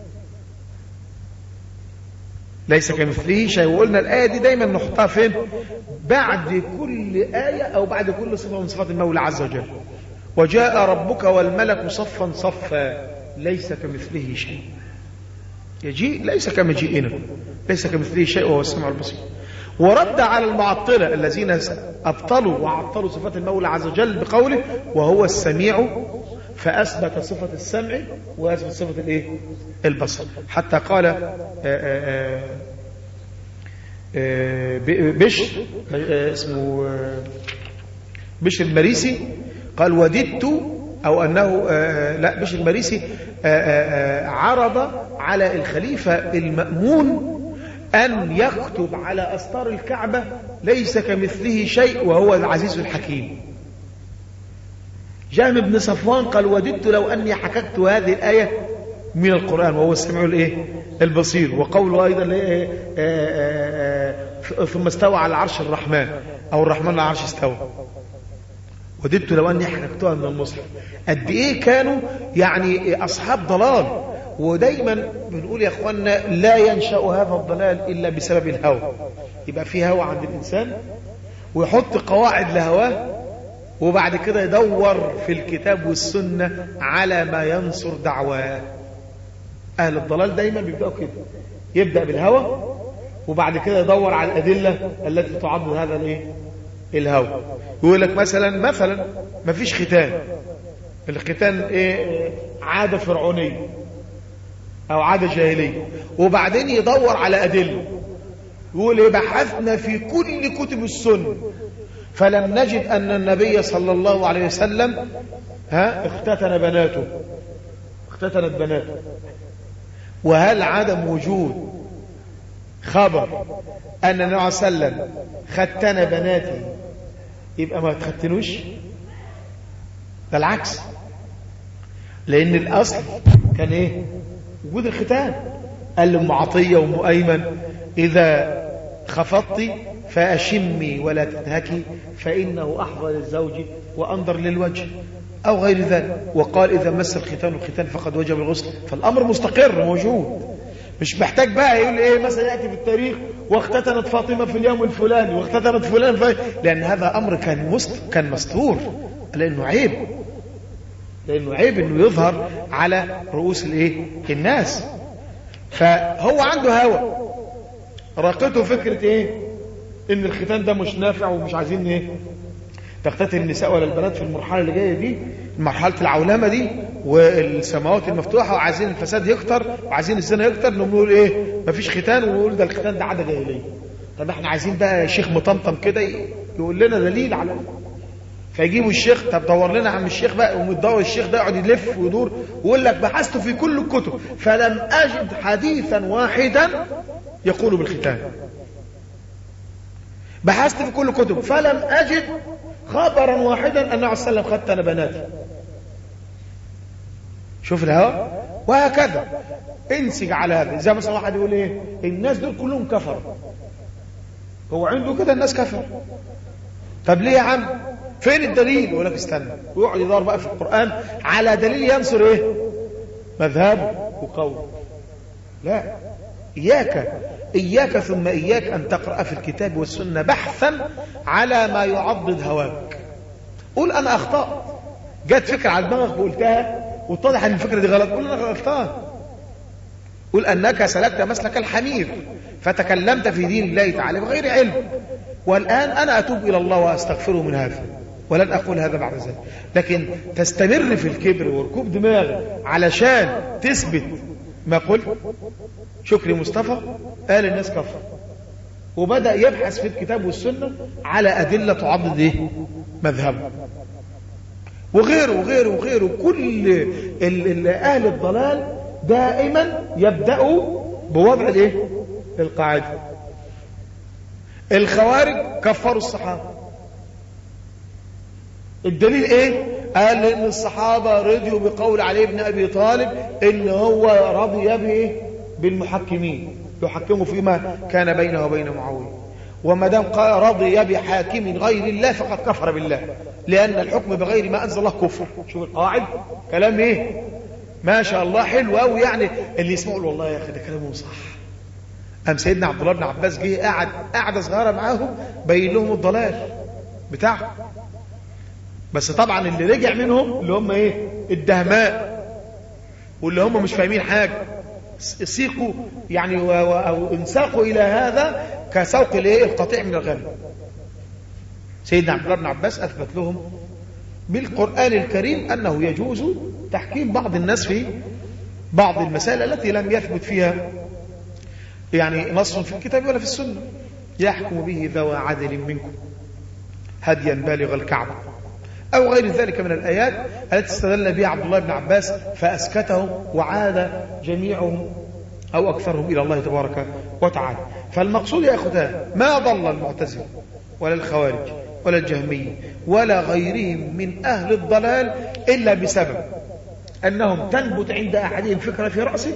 ليس كمثله شيء. وقلنا الآية دي دايما نحطها فين؟ بعد كل آية أو بعد كل صفة من صفات المولى عز وجل. وجاء ربك والملك صفا صفا ليس كمثله شيء. يجيء ليس كمجيئنا، ليس كمثله شيء وهو السميع البصير. ورد على المعطلة الذين أبطلوا وعطلوا صفات المولى عز وجل بقوله وهو السميع، فأثبت صفة السمع وأثبت صفة البصر. حتى قال بشر اسمه بشر المريسي قال وددت، أو أنه لا بشر المريسي عرض على الخليفة المأمون أن يكتب على أستار الكعبة ليس كمثله شيء وهو العزيز الحكيم. جهم بن صفوان قال وددت لو أني حككت هذه الآية من القرآن وهو السميع البصير. وقوله أيضا ثم استوى على العرش الرحمن، أو الرحمن على العرش استوى. وددت لو أني حككتها من المصحف. قد إيه كانوا يعني أصحاب ضلال. ودايما بنقول يا أخوانا لا ينشأ هذا الضلال إلا بسبب الهوى. يبقى في هوى عند الإنسان ويحط قواعد لهواه، وبعد كده يدور في الكتاب والسنة على ما ينصر دعواه. أهل الضلال دايما بيبدأوا كده، يبدأ بالهوى وبعد كده يدور على الأدلة التي تعضد هذا الهوى. يقول لك مثلا ما فيش ختان، الختان عادة فرعونية أو عادة جاهلية، وبعدين يدور على أدلة. يقول بحثنا في كل كتب السنة فلم نجد أن النبي صلى الله عليه وسلم اختتنت بناته. وهل عدم وجود خبر أن النبي صلى الله عليه وسلم ختن بناته يبقى ما تختنوش؟ ده العكس، لأن الأصل كان وجود الختان. قال لأم عطية وأم أيمن إذا خفضت فأشمي ولا تنهكي فإنه أحظى للزوج وأنظر للوجه أو غير ذلك. وقال إذا مس الختان فقد وجب الغسل. فالأمر مستقر موجود، مش محتاج بقى يقول مثلا يأتي في التاريخ واختتنت فاطمة في اليوم الفلاني واختتنت فلان لأن هذا أمر كان مستور، لأنه عيب أنه يظهر على رؤوس الناس. فهو عنده هوى راقته فكرة ان الختان ده مش نافع ومش عايزين تختتن النساء ولا البنات في المرحلة اللي جاية دي، مرحلة العولمة دي والسماوات المفتوحة، وعايزين الفساد يكتر وعايزين الزنا يكتر، نقول مفيش ختان، ونقول ده الختان ده عادة جاهلية. طب احنا عايزين بقى شيخ مطمطم كده يقول لنا دليل على فيجيبوا الشيخ. طب دور لنا عم الشيخ بقى، ومتدور الشيخ ده يقعد يلف ويدور ويقول لك بحثت في كل الكتب فلم أجد حديثا واحدا يقول بالختان. بحثت في كل الكتب فلم أجد خبرا واحدا أن النبي صلى الله عليه وسلم ختن بناته. شوف الهوى. وهكذا انسج على هذا. زي مثلا واحد يقول الناس دول كلهم كفر، هو عنده كده الناس كفر. طب ليه يا عم؟ فين الدليل؟ يقول لك استنى، ويقعد يدور بقى في القرآن على دليل ينصر مذهبه وقوله. لا، إياك ثم إياك أن تقرأ في الكتاب والسنة بحثا على ما يعضد هواك. قول أنا أخطأت، جات فكرة على دماغك وقلتها واتضح أن الفكرة دي غلط، قول أنا غلطان. قول أنك سلكت مسلك الحمير فتكلمت في دين الله تعالى بغير علم، والآن أنا أتوب إلى الله وأستغفره من هذا، ولن أقول هذا بعد ذلك. لكن تستمر في الكبر وركوب دماغ علشان تثبت ما قلت. شكري مصطفى قال الناس كفر، وبدأ يبحث في الكتاب والسنة على أدلة تعضد مذهبه، وغيره وغيره وغيره. كل أهل الضلال دائما يبدأوا بوضع الايه؟ القاعدة. الخوارج كفروا الصحابة. الدليل ايه؟ قال ان الصحابة رضيوا بقول علي بن ابي طالب ان هو رضي به بالمحكمين يحكموا فيما كان بينه وبين معاوية، وما دام رضي بحاكم غير الله فقد كفر بالله، لان الحكم بغير ما انزل الله كفر. شوف القواعد، كلام ايه ما شاء الله حلو قوي. يعني اللي يسمعوا والله يا اخي ده كلامه صح. قام سيدنا عبد الله بن عباس جه قعده صغيره معاهم بين لهم الضلال بتاعهم. بس طبعا اللي رجع منهم اللي هم ايه؟ الدهماء، واللي هم مش فاهمين حاجه، سيقوا يعني او انساقوا الى هذا كسوق الايه؟ القطيع من الغنم. سيدنا عبد الله بن عباس اثبت لهم بالقرآن الكريم انه يجوز تحكيم بعض الناس في بعض المسائل التي لم يثبت فيها يعني نص في الكتاب ولا في السنة. يحكم به ذوى عدل منكم هديا بالغ الكعبة أو غير ذلك من الآيات التي استدل بها عبد الله بن عباس فأسكتهم، وعاد جميعهم أو أكثرهم إلى الله تبارك وتعالى. فالمقصود يا أخوتان ما ضل المعتزلة ولا الخوارج ولا الجهمية ولا غيرهم من أهل الضلال إلا بسبب أنهم تنبت عند أحدهم فكرة في رأسه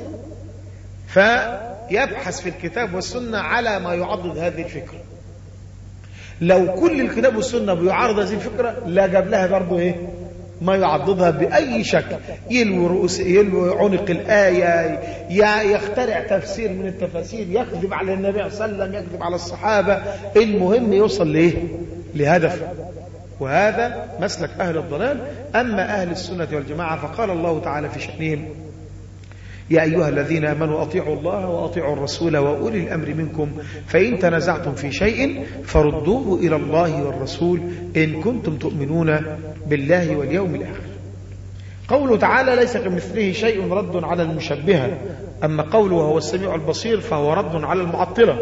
فيبحث في الكتاب والسنة على ما يعضد هذه الفكرة. لو كل الكتاب والسنة بيعارض هذه الفكرة لا جاب لها برضه ايه؟ ما يعضدها بأي شكل، يلوي عنق الآية، يخترع تفسير من التفاسير، يكذب على النبي صلى الله عليه وسلم، يكذب على الصحابة، المهم يوصل ليه؟ لهدف. وهذا مسلك أهل الضلال. أما أهل السنة والجماعة فقال الله تعالى في شأنهم يا أيها الذين آمنوا أطيعوا الله وأطيعوا الرسول وأولي الأمر منكم فإن تنازعتم في شيء فردوه إلى الله والرسول إن كنتم تؤمنون بالله واليوم الآخر. قوله تعالى ليس كمثله شيء رد على المشبهة، أما قوله وهو السميع البصير فهو رد على المعطلة.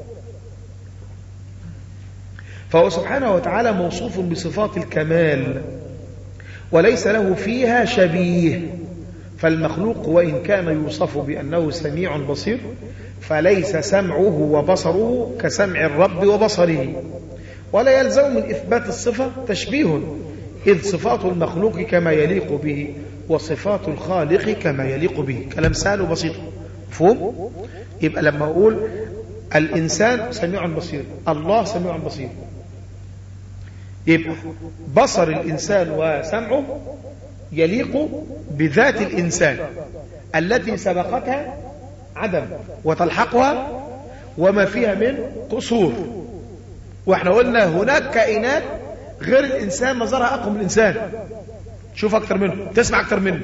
فهو سبحانه وتعالى موصوف بصفات الكمال وليس له فيها شبيه. فالمخلوق وإن كان يوصف بأنه سميع بصير فليس سمعه وبصره كسمع الرب وبصره، ولا يلزم من إثبات الصفة تشبيه، إذ صفات المخلوق كما يليق به وصفات الخالق كما يليق به. كلام سهل وبسيط مفهوم؟ يبقى لما أقول الإنسان سميع بصير، الله سميع بصير، يبقى بصر الإنسان وسمعه يليق بذات الإنسان التي سبقتها عدم وتلحقها وما فيها من قصور. واحنا قلنا هناك كائنات غير الإنسان نظرها أقوى من الإنسان، شوف أكثر منه، تسمع أكثر منه،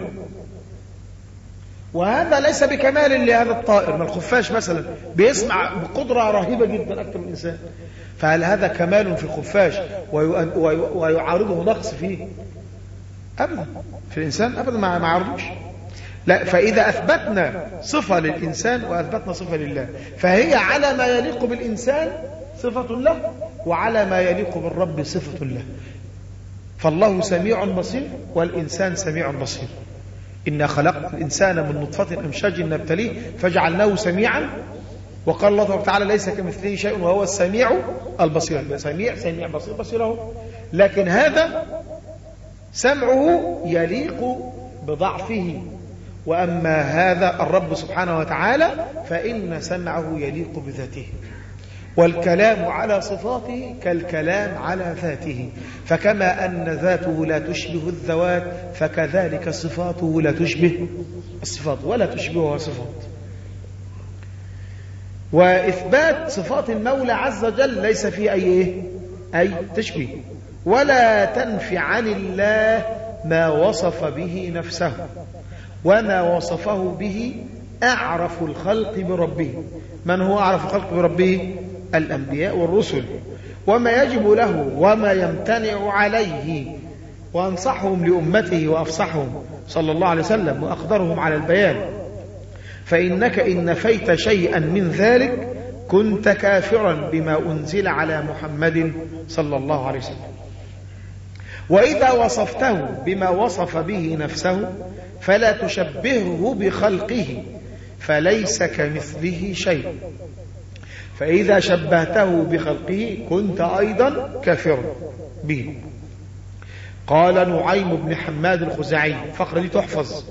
وهذا ليس بكمال لهذا الطائر. ما الخفاش مثلا بيسمع بقدرة رهيبة جدا أكثر من الإنسان، فهل هذا كمال في الخفاش ويعارضه نقص فيه؟ أبدا. في الإنسان أبدا ما عرضوش. لا، فإذا أثبتنا صفة للإنسان وأثبتنا صفة لله فهي على ما يليق بالإنسان صفة له وعلى ما يليق بالرب صفة له. فالله سميع بصير والإنسان سميع بصير. إنا خلقنا الإنسان من نطفة أمشاج نبتليه فجعلناه سميعا. وقال الله تعالى ليس كمثله شيء وهو السميع البصير. سميع بصير بصيره، لكن هذا سمعه يليق بضعفه. وأما هذا الرب سبحانه وتعالى فإن سمعه يليق بذاته. والكلام على صفاته كالكلام على ذاته، فكما أن ذاته لا تشبه الذوات فكذلك صفاته لا تشبه الصفات ولا تشبهها صفات. وإثبات صفات المولى عز وجل ليس فيه أي تشبيه، ولا تنفي عن الله ما وصف به نفسه، وما وصفه به أعرف الخلق بربه. من هو أعرف الخلق بربه؟ الأنبياء والرسل، وما يجب له وما يمتنع عليه، وأنصحهم لأمته وأفصحهم صلى الله عليه وسلم وأقدرهم على البيان. فإنك إن نفيت شيئا من ذلك كنت كافرا بما أنزل على محمد صلى الله عليه وسلم. وإذا وصفته بما وصف به نفسه فلا تشبهه بخلقه فليس كمثله شيء، فإذا شبهته بخلقه كنت أيضا كافرا به. قال نعيم بن حماد الخزاعي، فقرة دي تحفظ.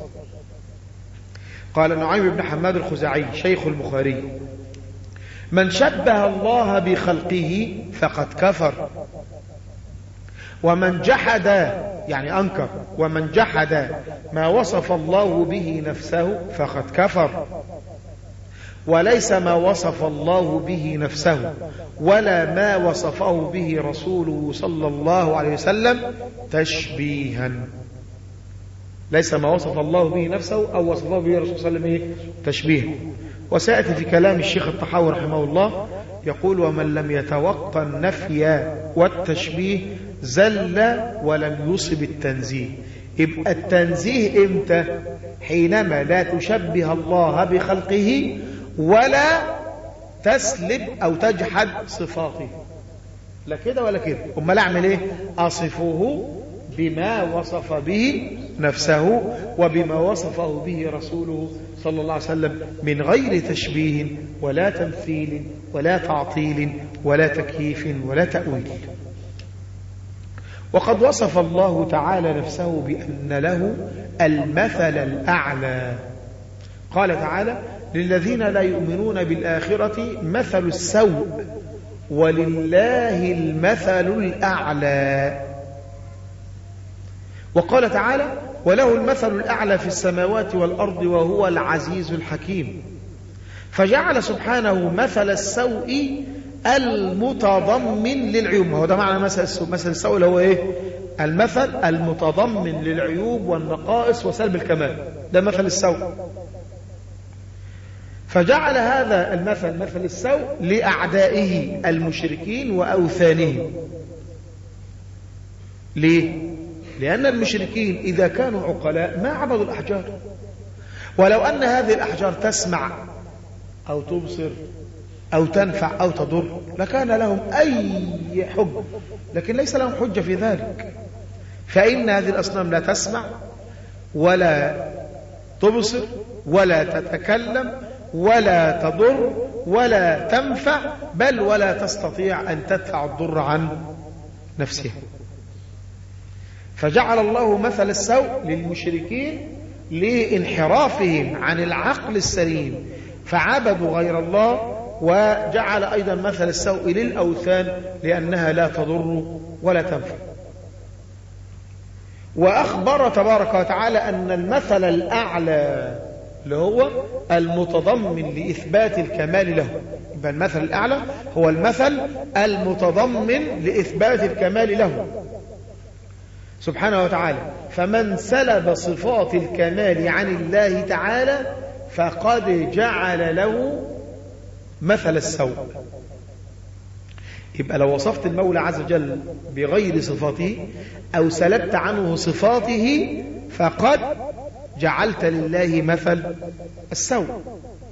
قال نعيم بن حماد الخزاعي شيخ البخاري: من شبه الله بخلقه فقد كفر، ومن جحد يعني أنكر، ومن جحد ما وصف الله به نفسه فقد كفر. وليس ما وصف الله به نفسه ولا ما وصفه به رسوله صلى الله عليه وسلم تشبيها. ليس ما وصف الله به نفسه أو وصفه به رسوله صلى الله عليه وسلم تشبيها. وسيأتي في كلام الشيخ الطحاوي رحمه الله يقول: ومن لم يتوقع النفي والتشبيه زل ولم يصب التنزيه. يبقى التنزيه امتى؟ حينما لا تشبه الله بخلقه ولا تسلب أو تجحد صفاته، لا كده ولا كده. أما لا أعمل إيه؟ أصفه بما وصف به نفسه وبما وصفه به رسوله صلى الله عليه وسلم من غير تشبيه ولا تمثيل ولا تعطيل ولا تكييف ولا تأويل. وقد وصف الله تعالى نفسه بأن له المثل الأعلى. قال تعالى: للذين لا يؤمنون بالآخرة مثل السوء ولله المثل الأعلى. وقال تعالى: وله المثل الأعلى في السماوات والأرض وهو العزيز الحكيم. فجعل سبحانه مثل السوء المتضمن للعيوب. هو ده معنى مثل السوء اللي هو ايه؟ المثل المتضمن للعيوب والنقائص وسلب الكمال، ده مثل السوء. فجعل هذا المثل مثل السوء لأعدائه المشركين وأوثانهم. ليه؟ لأن المشركين إذا كانوا عقلاء ما عبدوا الأحجار، ولو أن هذه الأحجار تسمع أو تبصر أو تنفع أو تضر لكان لهم أي حجة، لكن ليس لهم حجة في ذلك. فإن هذه الأصنام لا تسمع ولا تبصر ولا تتكلم ولا تضر ولا تنفع، بل ولا تستطيع أن تدفع الضر عن نفسها. فجعل الله مثل السوء للمشركين لانحرافهم عن العقل السليم فعبدوا غير الله، وجعل أيضا مثل السوء للأوثان لأنها لا تضر ولا تنفع. وأخبر تبارك وتعالى أن المثل الأعلى اللي هو المتضمن لإثبات الكمال له، يبقى المثل الأعلى هو المثل المتضمن لإثبات الكمال له سبحانه وتعالى. فمن سلب صفات الكمال عن الله تعالى فقد جعل له مثل السوء. يبقى لو وصفت المولى عز وجل بغير صفاته أو سلبت عنه صفاته فقد جعلت لله مثل السوء.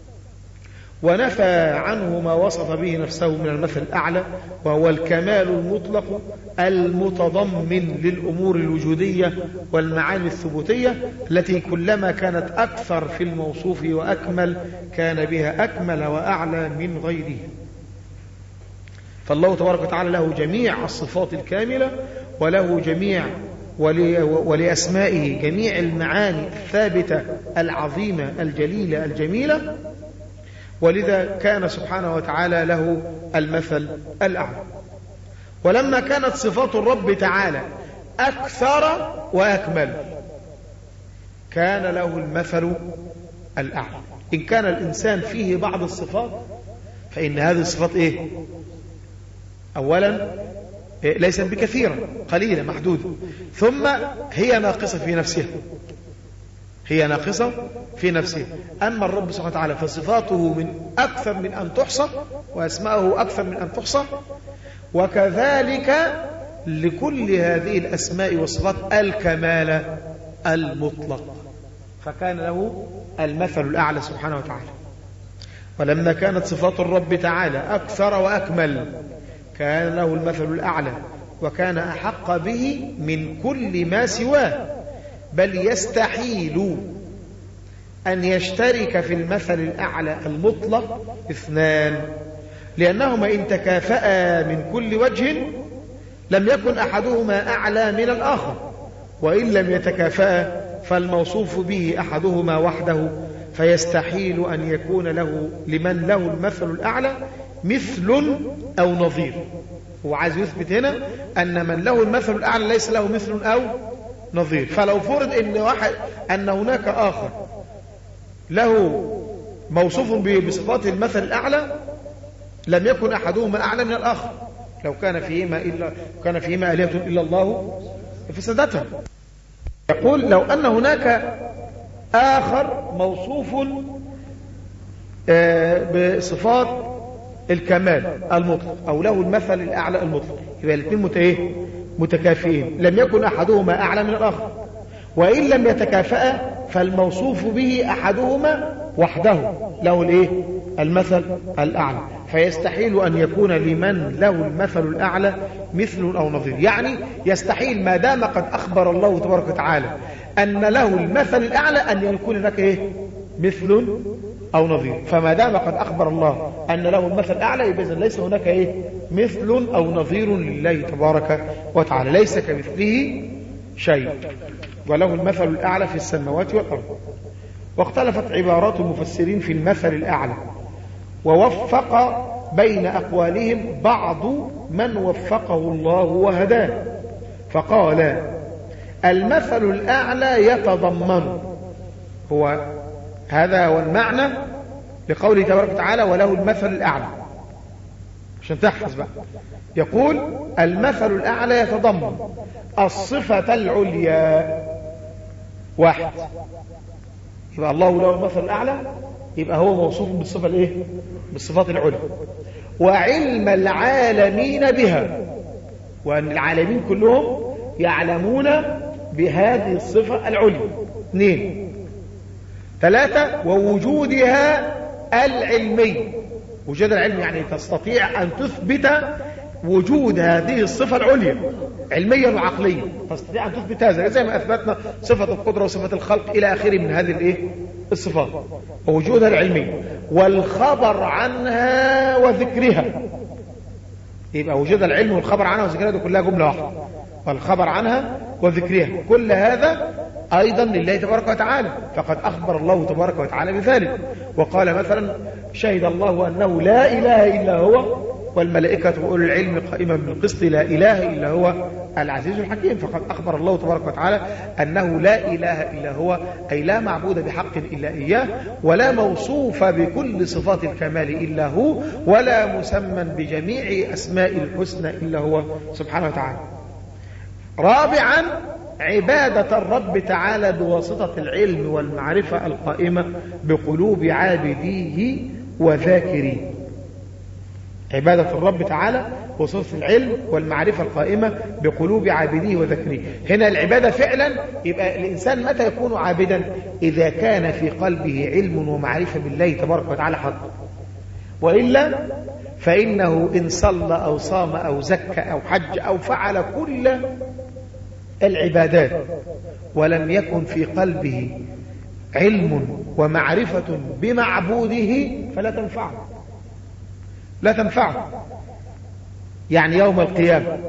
ونفى عنه ما وصف به نفسه من المثل الأعلى وهو الكمال المطلق المتضمن للأمور الوجودية والمعاني الثبوتية التي كلما كانت أكثر في الموصوف وأكمل كان بها أكمل وأعلى من غيره. فالله تبارك وتعالى له جميع الصفات الكاملة وله جميع ولأسمائه جميع المعاني الثابتة العظيمة الجليلة الجميلة، ولذا كان سبحانه وتعالى له المثل الأعلى. ولما كانت صفات الرب تعالى أكثر وأكمل كان له المثل الأعلى. إن كان الإنسان فيه بعض الصفات فإن هذه الصفات إيه؟ أولا ليست بكثيرة، قليلة محدودة، ثم هي ناقصة في نفسها، هي ناقصة في نفسه. أما الرب سبحانه وتعالى فصفاته من أكثر من أن تحصى وأسماءه أكثر من أن تحصى، وكذلك لكل هذه الأسماء والصفات الكمال المطلق، فكان له المثل الأعلى سبحانه وتعالى. ولما كانت صفات الرب تعالى أكثر وأكمل كان له المثل الأعلى، وكان أحق به من كل ما سواه، بل يستحيل أن يشترك في المثل الأعلى المطلق اثنان، لأنهما إن تكافأ من كل وجه لم يكن أحدهما أعلى من الآخر، وإن لم يتكافأ فالموصوف به أحدهما وحده، فيستحيل أن يكون له لمن له المثل الأعلى مثل أو نظير. هو عايز يثبت هنا أن من له المثل الأعلى ليس له مثل أو نظير. فلو فرض أن هناك آخر له موصوف بصفات المثل الأعلى لم يكن أحدهما أعلى من الآخر، لو كان فيهما آلهة إلا الله فسدتها. يقول لو أن هناك آخر موصوف بصفات الكمال المطلق أو له المثل الأعلى المطلق، يبقى الاثنين متكافئين، لم يكن أحدهما أعلى من الآخر، وإن لم يتكافأ فالموصوف به أحدهما وحده له المثل الأعلى، فيستحيل أن يكون لمن له المثل الأعلى مثل أو نظير. يعني يستحيل ما دام قد أخبر الله تبارك وتعالى أن له المثل الأعلى أن يكون هناك مثل أو نظير. فما دام قد أخبر الله أن له المثل الأعلى يبقى ليس هناك مثل أو نظير لله تبارك وتعالى، ليس كمثله شيء، وله المثل الأعلى في السماوات والأرض. واختلفت عبارات المفسرين في المثل الأعلى، ووفق بين أقوالهم بعض من وفقه الله وهداه، فقال المثل الأعلى يتضمن، هو هذا هو المعنى لقوله تبارك وتعالى وله المثل الأعلى، عشان تحفظ بقى. يقول المثل الأعلى يتضمن الصفة العليا، واحد، يبقى الله له المثل الأعلى، يبقى هو موصوف بالصفة بالصفات العليا، وعلم العالمين بها، وأن العالمين كلهم يعلمون بهذه الصفة العليا، اثنين، ثلاثة، ووجودها العلمي، وجود العلم يعني تستطيع أن تثبت وجود هذه الصفة العليا علميا وعقليا، تستطيع أن تثبت هذا زي ما أثبتنا صفة القدرة وصفة الخلق إلى آخره من هذه الصفات، ووجودها العلمي، والخبر عنها وذكرها، يبقى وجود العلم والخبر عنها وذكرها دي كلها جملة واحدة، والخبر عنها وذكرها، كل هذا أيضا لله تبارك وتعالى، فقد أخبر الله تبارك وتعالى بذلك، وقال مثلا شهد الله أنه لا إله إلا هو والملائكة وأولو العلم قائما بالقسط لا إله إلا هو العزيز الحكيم. فقد أخبر الله تبارك وتعالى أنه لا إله إلا هو، أي لا معبود بحق إلا إياه، ولا موصوف بكل صفات الكمال إلا هو، ولا مسمى بجميع أسماء الحسنى إلا هو سبحانه وتعالى. رابعا عبادة الرب تعالى بواسطة العلم والمعرفة القائمة بقلوب عابديه وذاكريه، عبادة الرب تعالى بواسطة العلم والمعرفة القائمة بقلوب عابديه وذاكريه. هنا العبادة فعلا، يبقى الإنسان متى يكون عابدا؟ إذا كان في قلبه علم ومعرفة بالله تبارك وتعالى حق، وإلا فإنه إن صلى أو صام أو زكى أو حج أو فعل كل العبادات ولم يكن في قلبه علم ومعرفة بمعبوده فلا تنفعه، لا تنفعه. يعني يوم القيامة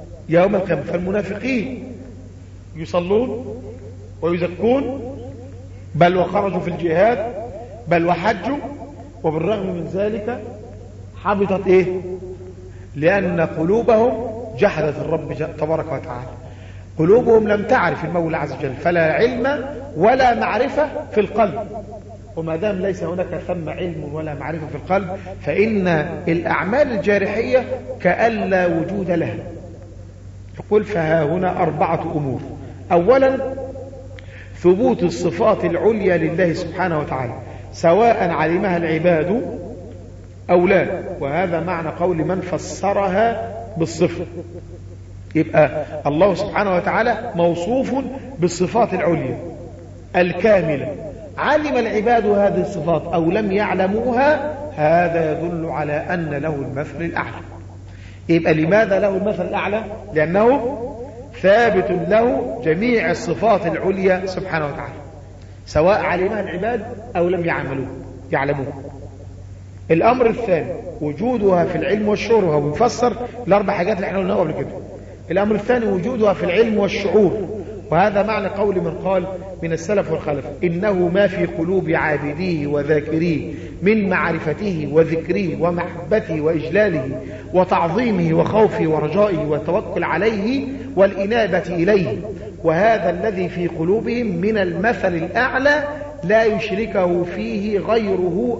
فالمنافقين يصلون ويزكون، بل وخرجوا في الجهاد، بل وحجوا، وبالرغم من ذلك حبطت لأن قلوبهم جحدت الرب تبارك وتعالى، قلوبهم لم تعرف المولى عز وجل، فلا علم ولا معرفة في القلب، وما دام ليس هناك ثم علم ولا معرفة في القلب فإن الأعمال الجارحية كأن لا وجود لها. يقول فها هنا 4 أمور. أولا ثبوت الصفات العليا لله سبحانه وتعالى سواء علمها العباد أو لا، وهذا معنى قول من فسرها بالصفة، يبقى الله سبحانه وتعالى موصوف بالصفات العليا الكاملة، علم العباد هذه الصفات أو لم يعلموها، هذا يدل على أن له المثل الأعلى. يبقى لماذا له المثل الأعلى؟ لأنه ثابت له جميع الصفات العليا سبحانه وتعالى، سواء علمها العباد أو لم يعلموه. الأمر الثاني وجودها في العلم والشعور، وهو بيفسر الأربع حاجات اللي احنا قلناها قبل كده. الأمر الثاني وجودها في العلم والشعور، وهذا معنى قول من قال من السلف والخلف: إنه ما في قلوب عابديه وذاكريه من معرفته وذكره ومحبته وإجلاله وتعظيمه وخوفه ورجائه والتوكل عليه والإنابة إليه، وهذا الذي في قلوبهم من المثل الأعلى لا يشركه فيه غيره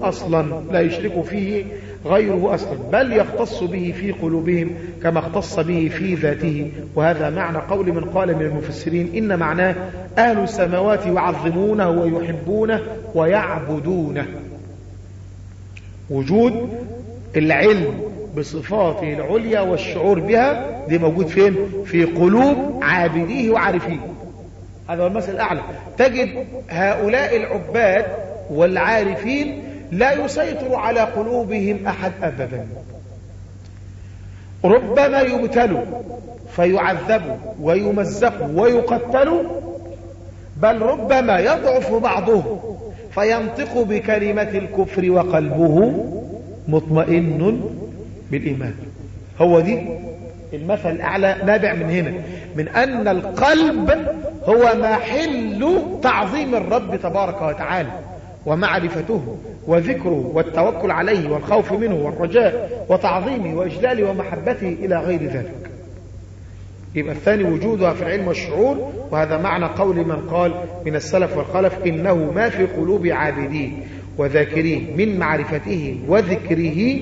أصلا، بل يختص به في قلوبهم كما اختص به في ذاته. وهذا معنى قول من قال من المفسرين: إن معناه أهل السماوات يعظمونه ويحبونه ويعبدونه. وجود العلم بصفاته العليا والشعور بها دي موجود فين؟ في قلوب عابديه وعارفيه. هذا هو المثل الأعلى. تجد هؤلاء العباد والعارفين لا يسيطر على قلوبهم أحد أبدا، ربما يبتلوا فيعذبوا ويمزقوا ويقتلوا، بل ربما يضعف بعضهم فينطق بكلمة الكفر وقلبه مطمئن بالإيمان. هو دي المثل الأعلى نابع من هنا، من أن القلب هو محل تعظيم الرب تبارك وتعالى ومعرفته وذكره والتوكل عليه والخوف منه والرجاء وتعظيمه وإجلاله ومحبته إلى غير ذلك. يبقى الثاني وجودها في العلم والشعور، وهذا معنى قول من قال من السلف والخلف: إنه ما في قلوب عابديه وذاكريه من معرفته وذكره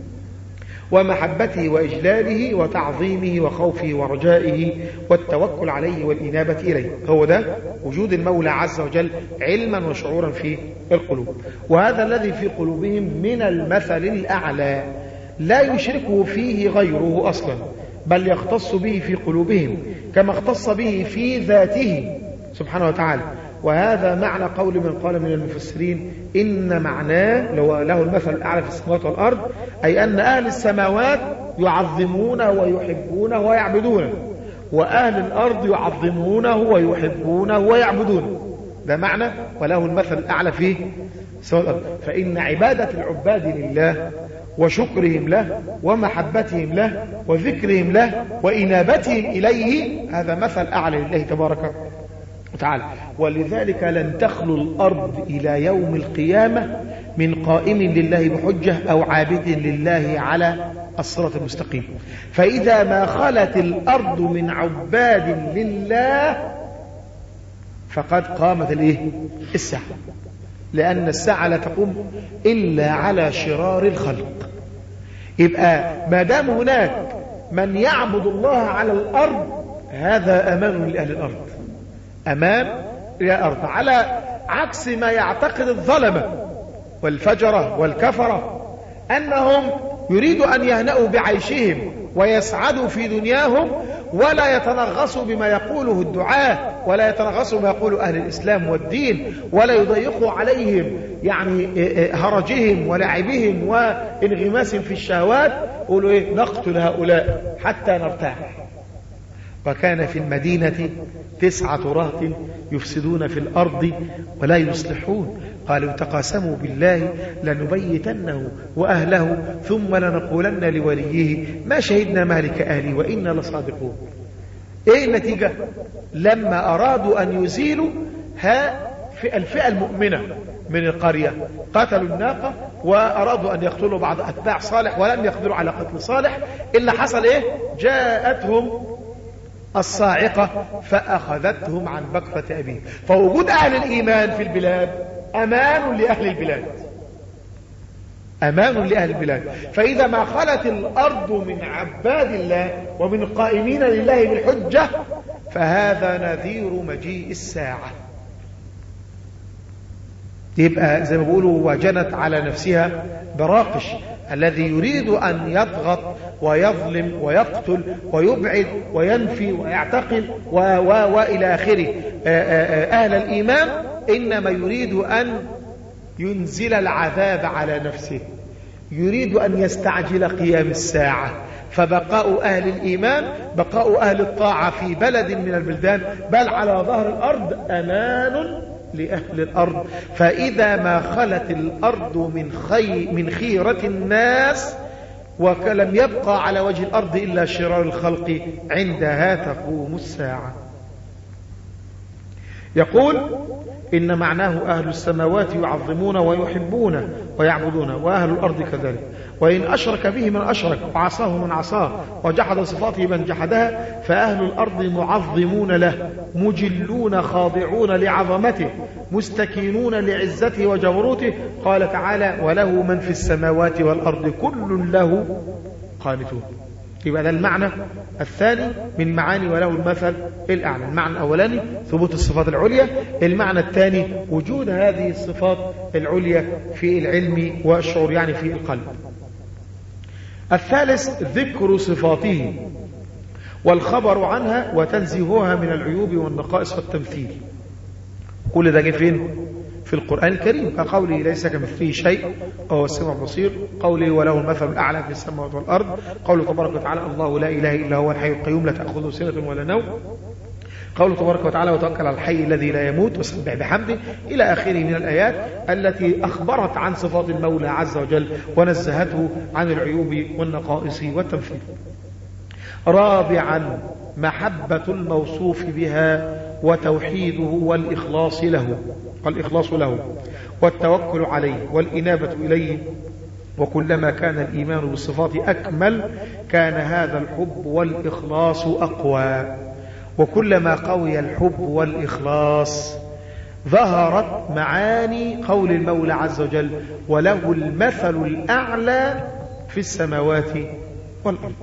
ومحبته وإجلاله وتعظيمه وخوفه ورجائه والتوكل عليه والإنابة إليه. هو ده وجود المولى عز وجل علما وشعورا في القلوب، وهذا الذي في قلوبهم من المثل الأعلى لا يشركه فيه غيره أصلا، بل يختص به في قلوبهم كما اختص به في ذاته سبحانه وتعالى. وهذا معنى قول من قال من المفسرين: إن معناه له المثل الأعلى في السماوات والأرض، أي أن أهل السماوات يعظمونه ويحبونه ويعبدونه، وأهل الأرض يعظمونه ويحبونه ويعبدونه. ده معنى وله المثل الأعلى في السماوات والأرض. فإن عبادة العباد لله وشكرهم له ومحبتهم له وذكرهم له وإنابتهم إليه هذا مثل أعلى لله تبارك وتعالى. ولذلك لن تخلو الأرض إلى يوم القيامة من قائم لله بحجة أو عابد لله على الصراط المستقيم. فإذا ما خلت الأرض من عباد لله فقد قامت الساعة، لأن الساعة لا تقوم إلا على شرار الخلق. يبقى ما دام هناك من يعبد الله على الأرض هذا أمان لأهل الأرض، أمان للأرض، على عكس ما يعتقد الظلمة والفجرة والكفرة أنهم يريدوا أن يهنأوا بعيشهم ويسعدوا في دنياهم ولا يتنغصوا بما يقوله الدعاة، ولا يتنغصوا بما يقوله أهل الإسلام والدين، ولا يضيقوا عليهم يعني هرجهم ولعبهم وانغماسهم في الشهوات. قولوا نقتل هؤلاء حتى نرتاح. وكان في المدينة 9 رهط يفسدون في الأرض ولا يصلحون، قالوا تقاسموا بالله لنبيتنه وأهله ثم لنقولن لوليه ما شهدنا مهلك أهله وإنا لصادقون. ايه النتيجة؟ لما أرادوا أن يزيلوا الفئة المؤمنة من القرية قتلوا الناقة وأرادوا أن يقتلوا بعض أتباع صالح ولم يقدروا على قتل صالح. إلا حصل جاءتهم الصاعقة فأخذتهم عن بكرة أبيه. فوجود أهل الإيمان في البلاد أمان لأهل البلاد، أمان لأهل البلاد. فإذا ما خلت الأرض من عباد الله ومن قائمين لله بالحجة فهذا نذير مجيء الساعة. يبقى زي ما بيقولوا وجنت على نفسها براقش، الذي يريد أن يضغط ويظلم ويقتل ويبعد وينفي ويعتقل وإلى آخره أهل الإيمان إنما يريد أن ينزل العذاب على نفسه، يريد أن يستعجل قيام الساعة،
فبقاء أهل الإيمان بقاء أهل الطاعة في بلد من البلدان بل على ظهر الأرض أمان لأهل الأرض. فإذا ما خلت الأرض من خيرة الناس ولم يبقى على وجه الأرض إلا شرار الخلق عندها تقوم الساعة. يقول إن معناه أهل السماوات يعظمون ويحبون ويعبدون وأهل الأرض كذلك. وإن أشرك به من أشرك وعصاه من عصاه وجحد صفاته من جحدها فأهل الأرض معظمون له مجلون خاضعون لعظمته مستكينون لعزته وجبروته. قال تعالى وله من في السماوات والأرض كل له قانتون. يبقى ده المعنى الثاني من معاني وله المثل الأعلى. المعنى الأولاني ثبوت الصفات العليا، المعنى الثاني وجود هذه الصفات العليا في العلم والشعور يعني في القلب. الثالث ذكر صفاته والخبر عنها وتنزيهها من العيوب والنقائص والتمثيل. كل ده جه فين؟ في القرآن الكريم. كقوله ليس كمثله شيء وهو السميع البصير، قوله وله المثل الأعلى في السماوات والأرض، قوله تبارك وتعالى الله لا إله إلا هو الحي القيوم لا تأخذه سنة ولا نوم، قوله تبارك وتعالى وتوكل على الحي الذي لا يموت وسبح بحمده إلى آخره من الآيات التي أخبرت عن صفات المولى عز وجل ونزهته عن العيوب والنقائص والتمثيل. رابعا محبة الموصوف بها وتوحيده والإخلاص له والتوكل عليه والإنابة إليه. وكلما كان الإيمان بالصفات أكمل كان هذا الحب والإخلاص أقوى. وكلما قوي الحب والإخلاص ظهرت معاني قول المولى عز وجل وله المثل الأعلى في السماوات والأرض.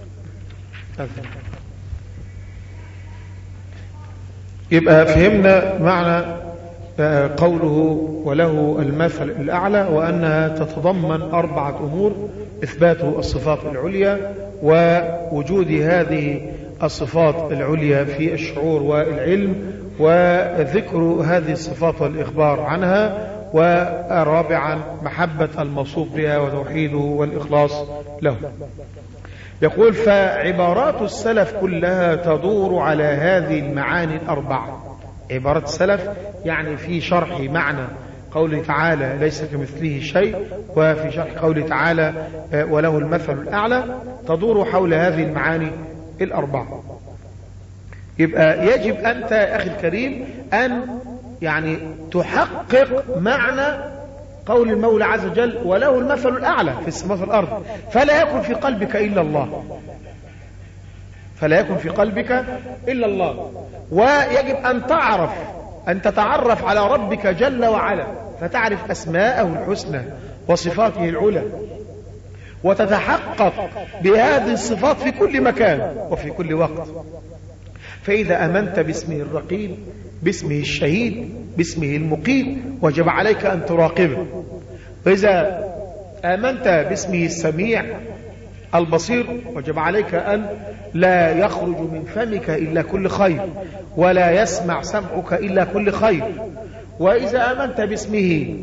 يبقى فهمنا معنى قوله وله المثل الأعلى وأنها تتضمن 4 أمور: إثبات الصفات العليا ووجود هذه الصفات العليا في الشعور والعلم وذكر هذه الصفات والإخبار عنها، ورابعا محبة الموصوف بها وتوحيده والإخلاص له. يقول فعبارات السلف كلها تدور على هذه المعاني 4. عبارات السلف يعني في شرح معنى قوله تعالى ليس كمثله شيء وفي شرح قوله تعالى وله المثل الأعلى تدور حول هذه المعاني 4. يبقى يجب أنت يا أخي الكريم أن يعني تحقق معنى قول المولى عز وجل وله المثل الأعلى في السماوات والأرض، فلا يكن في قلبك إلا الله، فلا يكن في قلبك إلا الله. ويجب أن تتعرف على ربك جل وعلا فتعرف أسماءه الحسنى وصفاته العلى وتتحقق بهذه الصفات في كل مكان وفي كل وقت. فإذا آمنت باسمه الرقيب باسمه الشهيد باسمه المقيم وجب عليك أن تراقبه. وإذا آمنت باسمه السميع البصير وجب عليك أن لا يخرج من فمك إلا كل خير ولا يسمع سمعك إلا كل خير. وإذا آمنت باسمه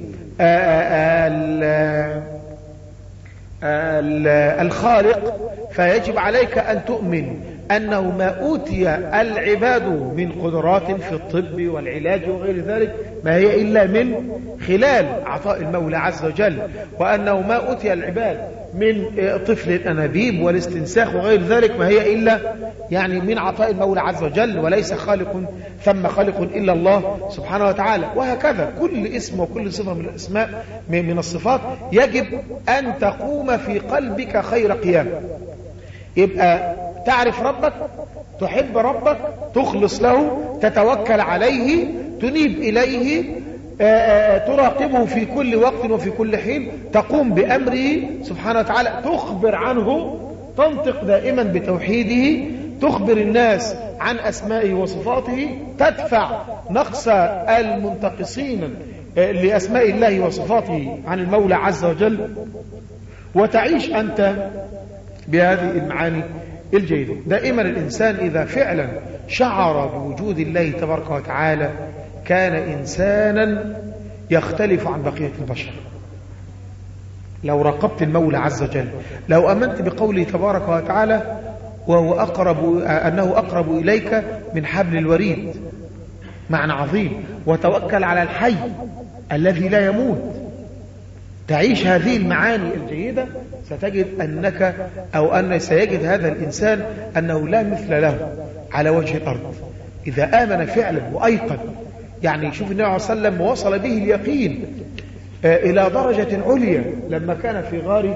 الخالق فيجب عليك أن تؤمن أنه ما أوتي العباد من قدرات في الطب والعلاج وغير ذلك ما هي إلا من خلال عطاء المولى عز وجل، وأنه ما أوتي العباد من طفل الأنابيب والاستنساخ وغير ذلك ما هي إلا يعني من عطاء المولى عز وجل، وليس خالق ثم خالق إلا الله سبحانه وتعالى. وهكذا كل اسم وكل صفة من الأسماء من الصفات يجب أن تقوم في قلبك خير قيام. يبقى تعرف ربك، تحب ربك، تخلص له، تتوكل عليه، تنيب إليه، تراقبه في كل وقت وفي كل حين، تقوم بأمره سبحانه وتعالى، تخبر عنه، تنطق دائما بتوحيده، تخبر الناس عن أسمائه وصفاته، تدفع نقص المنتقصين لأسماء الله وصفاته عن المولى عز وجل، وتعيش أنت بهذه المعاني الجيدة. دائما الإنسان إذا فعلا شعر بوجود الله تبارك وتعالى كان إنسانا يختلف عن بقية البشر. لو راقبت المولى عز وجل، لو أمنت بقوله تبارك وتعالى وهو أنه أقرب إليك من حبل الوريد، معنى عظيم، وتوكل على الحي الذي لا يموت، تعيش هذه المعاني الجيدة، ستجد أنك أو أن سيجد هذا الإنسان أنه لا مثل له على وجه الأرض إذا آمن فعلا وأيقن. يعني شوف النبي عليه الصلاة والسلام وصل به اليقين إلى درجة عليا لما كان في غار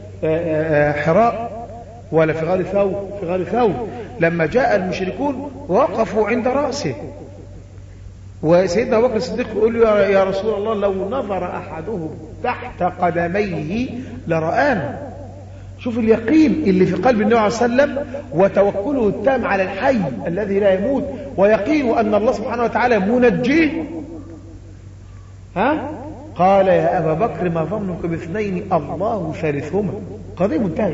حراء ولا في غار ثور لما جاء المشركون وقفوا عند رأسه، وسيدنا أبو بكر الصديق يقول له يا رسول الله لو نظر أحدهم تحت قدميه لرآنا. شوف اليقين اللي في قلب النبي عليه الصلاة والسلام وتوكله التام على الحي الذي لا يموت، ويقين أن الله سبحانه وتعالى منجيه. قال يا أبا بكر ما ظنك باثنين الله ثالثهما. قضية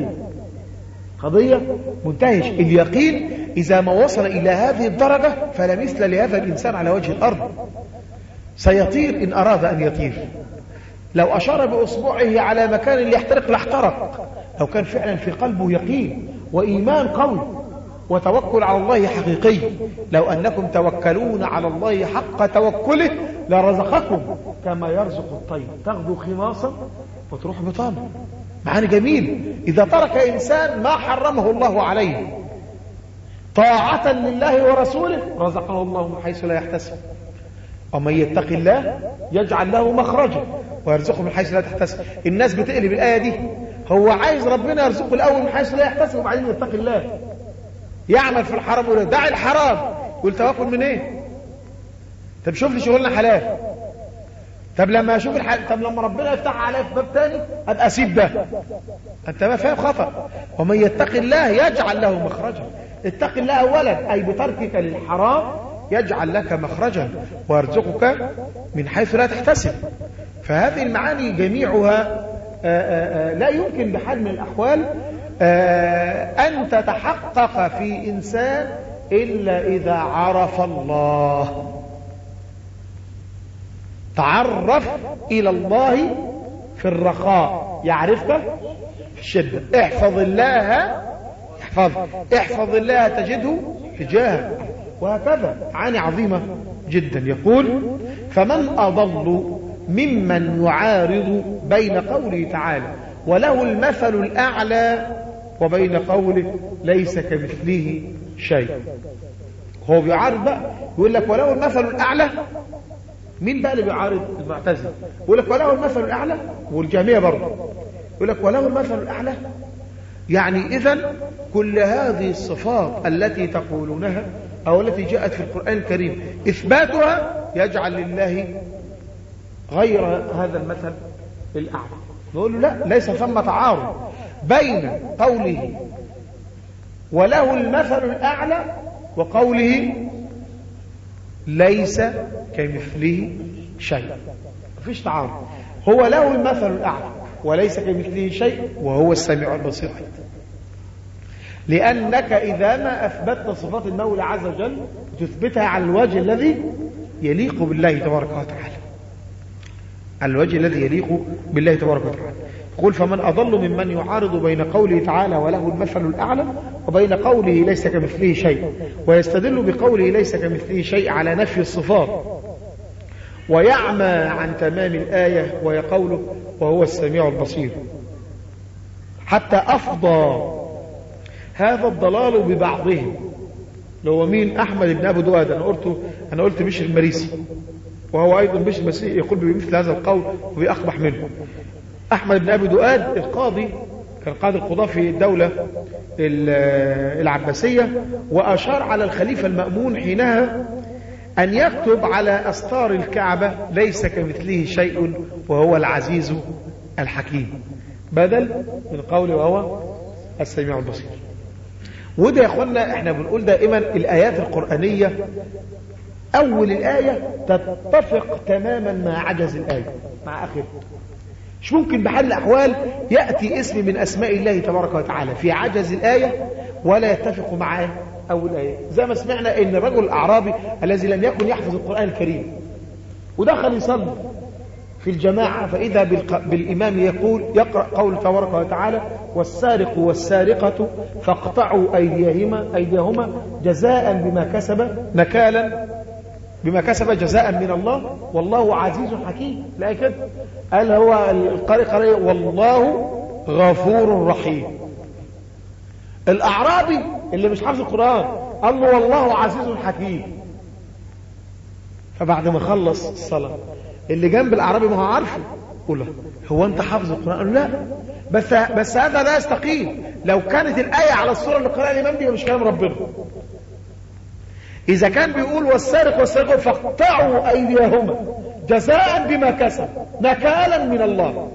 منتهية. اليقين إذا ما وصل إلى هذه الدرجة فلا مثل لهذا الإنسان على وجه الأرض، سيطير إن أراد أن يطير. لو أشار بأصبعه على مكان يحترق لاحترق، لو كان فعلا في قلبه يقين وإيمان قوي وتوكل على الله حقيقي. لو أنكم توكلون على الله حق توكله لرزقكم كما يرزق الطير تغدو خماصا وتروح بطانا. معاني جميل. إذا ترك إنسان ما حرمه الله عليه طاعة لله ورسوله رزقه الله من حيث لا يحتسب. ومن يتق الله يجعل له مخرجا ويرزقه من حيث لا تحتسب. الناس بتقلب الآية دي، هو عايز ربنا يرزقه الأول من حيث لا يحتسب وبعدين يتق الله. يعمل في الحرام يقول دع الحرام، يقول توكل من ايه؟ طب شوف لي شغلنا حلال. طب لما اشوف طب لما ربنا يفتح عليا في باب تاني ابقى اسيب ده. انت ما فاهم خطأ. ومن يتق الله يجعل له مخرجا. اتق الله اولا اي بتركك للحرام يجعل لك مخرجا ويرزقك من حيث لا تحتسب. فهذه المعاني جميعها لا يمكن بحال من الأحوال أن تتحقق في إنسان إلا إذا عرف الله. تعرف إلى الله في الرخاء يعرفك في الشدة. احفظ الله تجده تجاهك، وهكذا معاني عظيمة جدا. يقول فمن أضل ممن يعارض بين قوله تعالى وله المثل الأعلى وبين قوله ليس كمثله شيء. هو بيعارض بقى، يقول لك وله المثل الأعلى. مين بقى اللي بيعارض؟ المعتزلة. يقول لك وله المثل الأعلى، والجهمية برضه يقول لك وله المثل الأعلى. يعني إذن كل هذه الصفات التي تقولونها أو التي جاءت في القرآن الكريم إثباتها يجعل لله غير هذا المثل الأعلى. نقول له لا، ليس ثم تعارض بين قوله وله المثل الأعلى وقوله ليس كمثله شيء. مفيش تعارض. هو له المثل الأعلى وليس كمثله شيء وهو السميع البصير. لأنك إذا ما أثبتت صفات المولى عز وجل تثبتها على الوجه الذي يليق بالله تبارك وتعالى، على الوجه الذي يليق بالله تبارك وتعالى. يقول فمن أضل ممن يعارض بين قوله تعالى وله المثل الأعلى وبين قوله ليس كمثله شيء، ويستدل بقوله ليس كمثله شيء على نفي الصفات ويعمى عن تمام الآية وهي قوله وهو السميع البصير، حتى أفضى هذا الضلال ببعضهم. لو مين؟ أحمد بن أبو دؤاد. أنا قلت بشر المريسي، وهو أيضا بشر المريسي يقول بمثل هذا القول وبأقبح منه. أحمد بن أبي دؤاد القاضي، كان قاضي القضاة في الدولة العباسية، وأشار على الخليفة المأمون حينها أن يكتب على أستار الكعبة ليس كمثله شيء وهو العزيز الحكيم، بدل من قوله وهو السميع البصير. وده يا اخوانا احنا بنقول دائما الآيات القرآنية أول الآية تتفق تماما مع عجز الآية مع آخر. مش ممكن بحال الأحوال يأتي اسم من أسماء الله تبارك وتعالى في عجز الآية ولا يتفق مع أول آية. زي ما سمعنا إن الرجل الأعرابي الذي لم يكن يحفظ القرآن الكريم ودخل يصلي في الجماعة فإذا بالإمام يقرأ قول تبارك وتعالى والسارق والسارقة فاقطعوا أيديهما جزاء بما كسب نكالا بما كسب جزاء من الله والله عزيز حكيم. لا كده قال هو القارئ والله غفور رحيم. الأعرابي اللي مش حافظ القرآن قال له والله عزيز حكيم. فبعد ما خلص الصلاة اللي جنب الأعرابي ما هو عارفه قول له هو أنت حافظ القرآن؟ قال له لا بس هذا لا يستقيم. لو كانت الآية على الصورة اللي قرأها الإمام دي مش كلام ربنا. إذا كان بيقول والسارق والسارقة فاقطعوا أيديهما جزاء بما كسب نكالا من الله،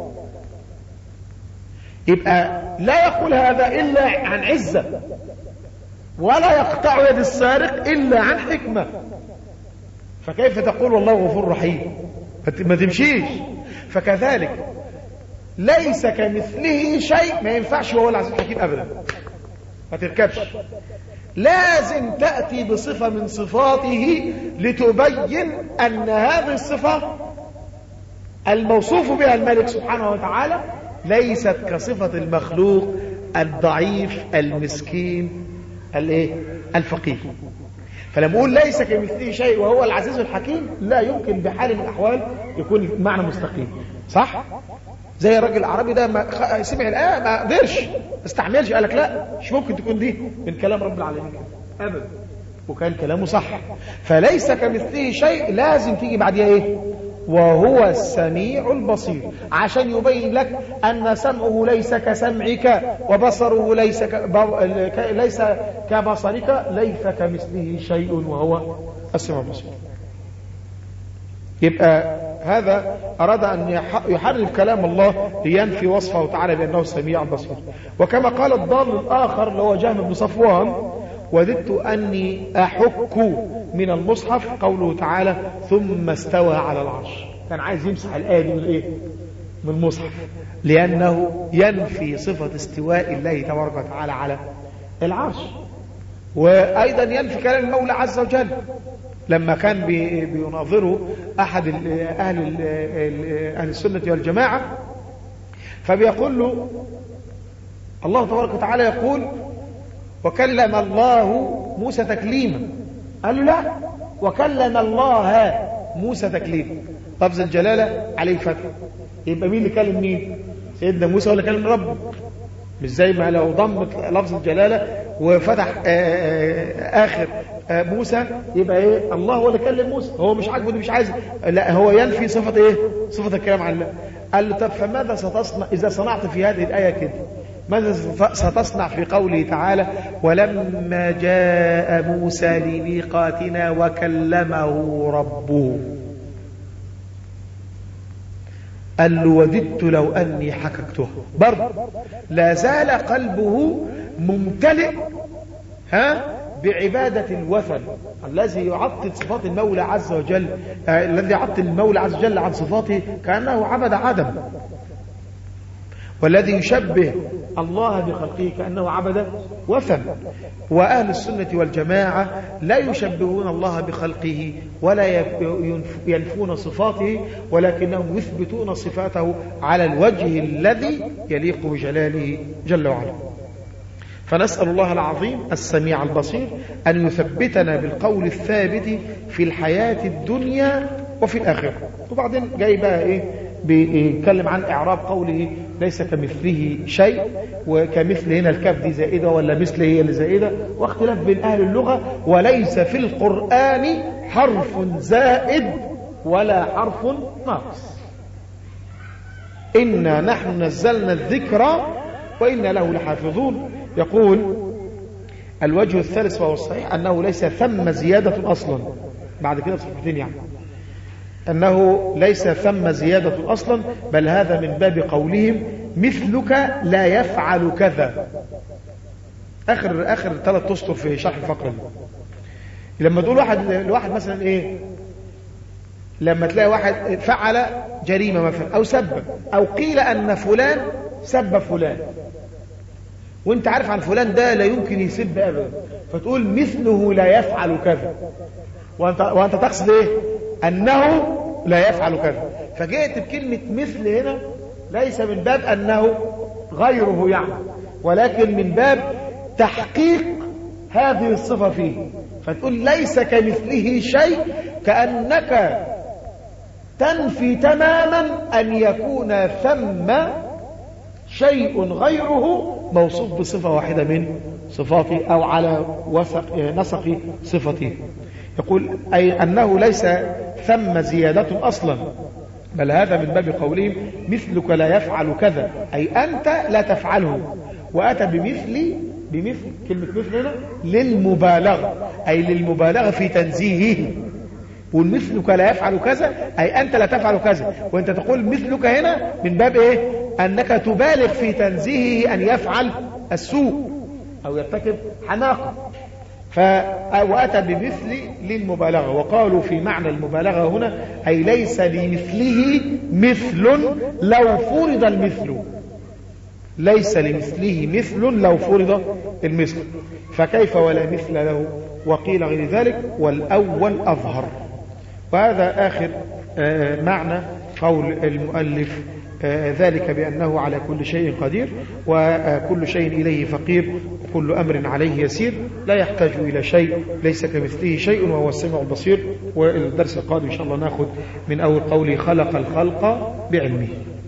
يبقى لا يقول هذا إلا عن عزة، ولا يقطع يد السارق إلا عن حكمة. فكيف تقول والله غفور رحيم؟ ما تمشيش. فكذلك ليس كمثله شيء ما ينفعش وهو العزيز الحكيم أبدا، ما تركبش. لازم تأتي بصفة من صفاته لتبين أن هذه الصفة الموصوف بها الملك سبحانه وتعالى ليست كصفة المخلوق الضعيف المسكين الفقير. فلما أقول ليس كمثله شيء وهو العزيز الحكيم لا يمكن بحال من الأحوال يكون معنى مستقيم. صح؟ زي الراجل العربي ده ما سمع الآية ما قدرش ما استحملش، قال لك لا مش ممكن تكون دي من كلام رب العالمين أبدا، وكان كلامه صح. فليس كمثله شيء لازم تيجي بعدها ايه؟ وهو السميع البصير، عشان يبين لك أن سمعه ليس كسمعك وبصره ليس كبصرك، ليس كمثله شيء وهو السميع البصير. يبقى هذا أراد أن يحرف كلام الله لينفي وصفه تعالى بأنه سميع بصير. وكما قال الضال الآخر اللي هو جهم بن صفوان وددت أني أحك من المصحف قوله تعالى ثم استوى على العرش، كان عايز يمسح الآية دي من إيه؟ من المصحف، لأنه ينفي صفة استواء الله تبارك وتعالى على العرش. وأيضا ينفي كلام المولى عز وجل لما كان بيناظره أحد أهل السنة والجماعة، فبيقول له الله تبارك وتعالى يقول وكلم الله موسى تكليما، قال له لا وكلم الله موسى تكليما، لفظ الجلالة عليه فتح، يبقى مين اللي كلم مين؟ سيدنا موسى ولا كلم ربه؟ مش زي ما لو ضمت لفظ الجلالة وفتح آخر موسى يبقى ايه؟ الله هو اللي كلم موسى، هو مش عاجبه، مش عايز، لا هو ينفي صفة ايه؟ صفة الكلام عن الله. قال له طب فماذا ستصنع إذا صنعت في هذه الآية كده؟ ماذا ستصنع في قوله تعالى ولما جاء موسى لميقاتنا وكلمه ربه؟ قال له وددت لو أني حككته. برضه لا زال قلبه ممتلئ بعبادة الوثن الذي يعطل صفات المولى عز وجل، الذي يعطل المولى عز وجل عن صفاته كأنه عبد عدم، والذي يشبه الله بخلقه كأنه عبد وثن. وأهل السنة والجماعة لا يشبهون الله بخلقه ولا ينفون صفاته، ولكنهم يثبتون صفاته على الوجه الذي يليق بجلاله جل وعلا. فنسأل الله العظيم السميع البصير أن يثبتنا بالقول الثابت في الحياة الدنيا وفي الآخرة. وبعدين جاي بقى إيه بيتكلم عن إعراب قوله ليس كمثله شيء، وكمثل هنا الكاف دي زائدة ولا مثله هي اللي زائدة، واختلاف بين أهل اللغة. وليس في القرآن حرف زائد ولا حرف ناقص، إنا نحن نزلنا الذكر وإنا له لحافظون. يقول الوجه الثالث وهو الصحيح أنه ليس ثم زيادة أصلا، بعد كده صفحتين يعني، أنه ليس ثم زيادة أصلا، بل هذا من باب قولهم مثلك لا يفعل كذا. آخر 3 أسطر في شرح الفقرة دي. لما تقول واحد مثلا إيه، لما تلاقي واحد فعل جريمة مثلا أو سب، أو قيل أن فلان سب فلان، وانت عارف عن فلان ده لا يمكن يسب أبدا، فتقول مثله لا يفعل كذا، وانت تقصد ايه؟ أنه لا يفعل كذا. فجئت بكلمة مثل هنا ليس من باب أنه غيره يعني، ولكن من باب تحقيق هذه الصفة فيه. فتقول ليس كمثله شيء، كأنك تنفي تماما أن يكون ثم شيء غيره موصوف بصفة واحدة من صفاته أو على نسق صفته. يقول أي أنه ليس ثم زيادة أصلا، بل هذا من باب قولهم مثلك لا يفعل كذا، أي أنت لا تفعله. وأتى بمثل كلمة مثل هنا للمبالغة، أي للمبالغة في تنزيهه. والمثلك لا يفعل كذا أي أنت لا تفعل كذا، وأنت تقول مثلك هنا من باب إيه؟ أنك تبالغ في تنزيهه أن يفعل السوء أو يرتكب حماقة. وأتى بمثل للمبالغة. وقالوا في معنى المبالغة هنا أي ليس لمثله مثل لو فرض المثل، ليس لمثله مثل لو فرض المثل، فكيف ولا مثل له؟ وقيل غير ذلك، والأول أظهر. وهذا آخر معنى قول المؤلف ذلك بأنه على كل شيء قدير وكل شيء إليه فقير وكل أمر عليه يسير، لا يحتاج إلى شيء، ليس كمثله شيء وهو السميع البصير. والدرس القادم إن شاء الله نأخذ من أول قوله خلق الخلق بعلمه.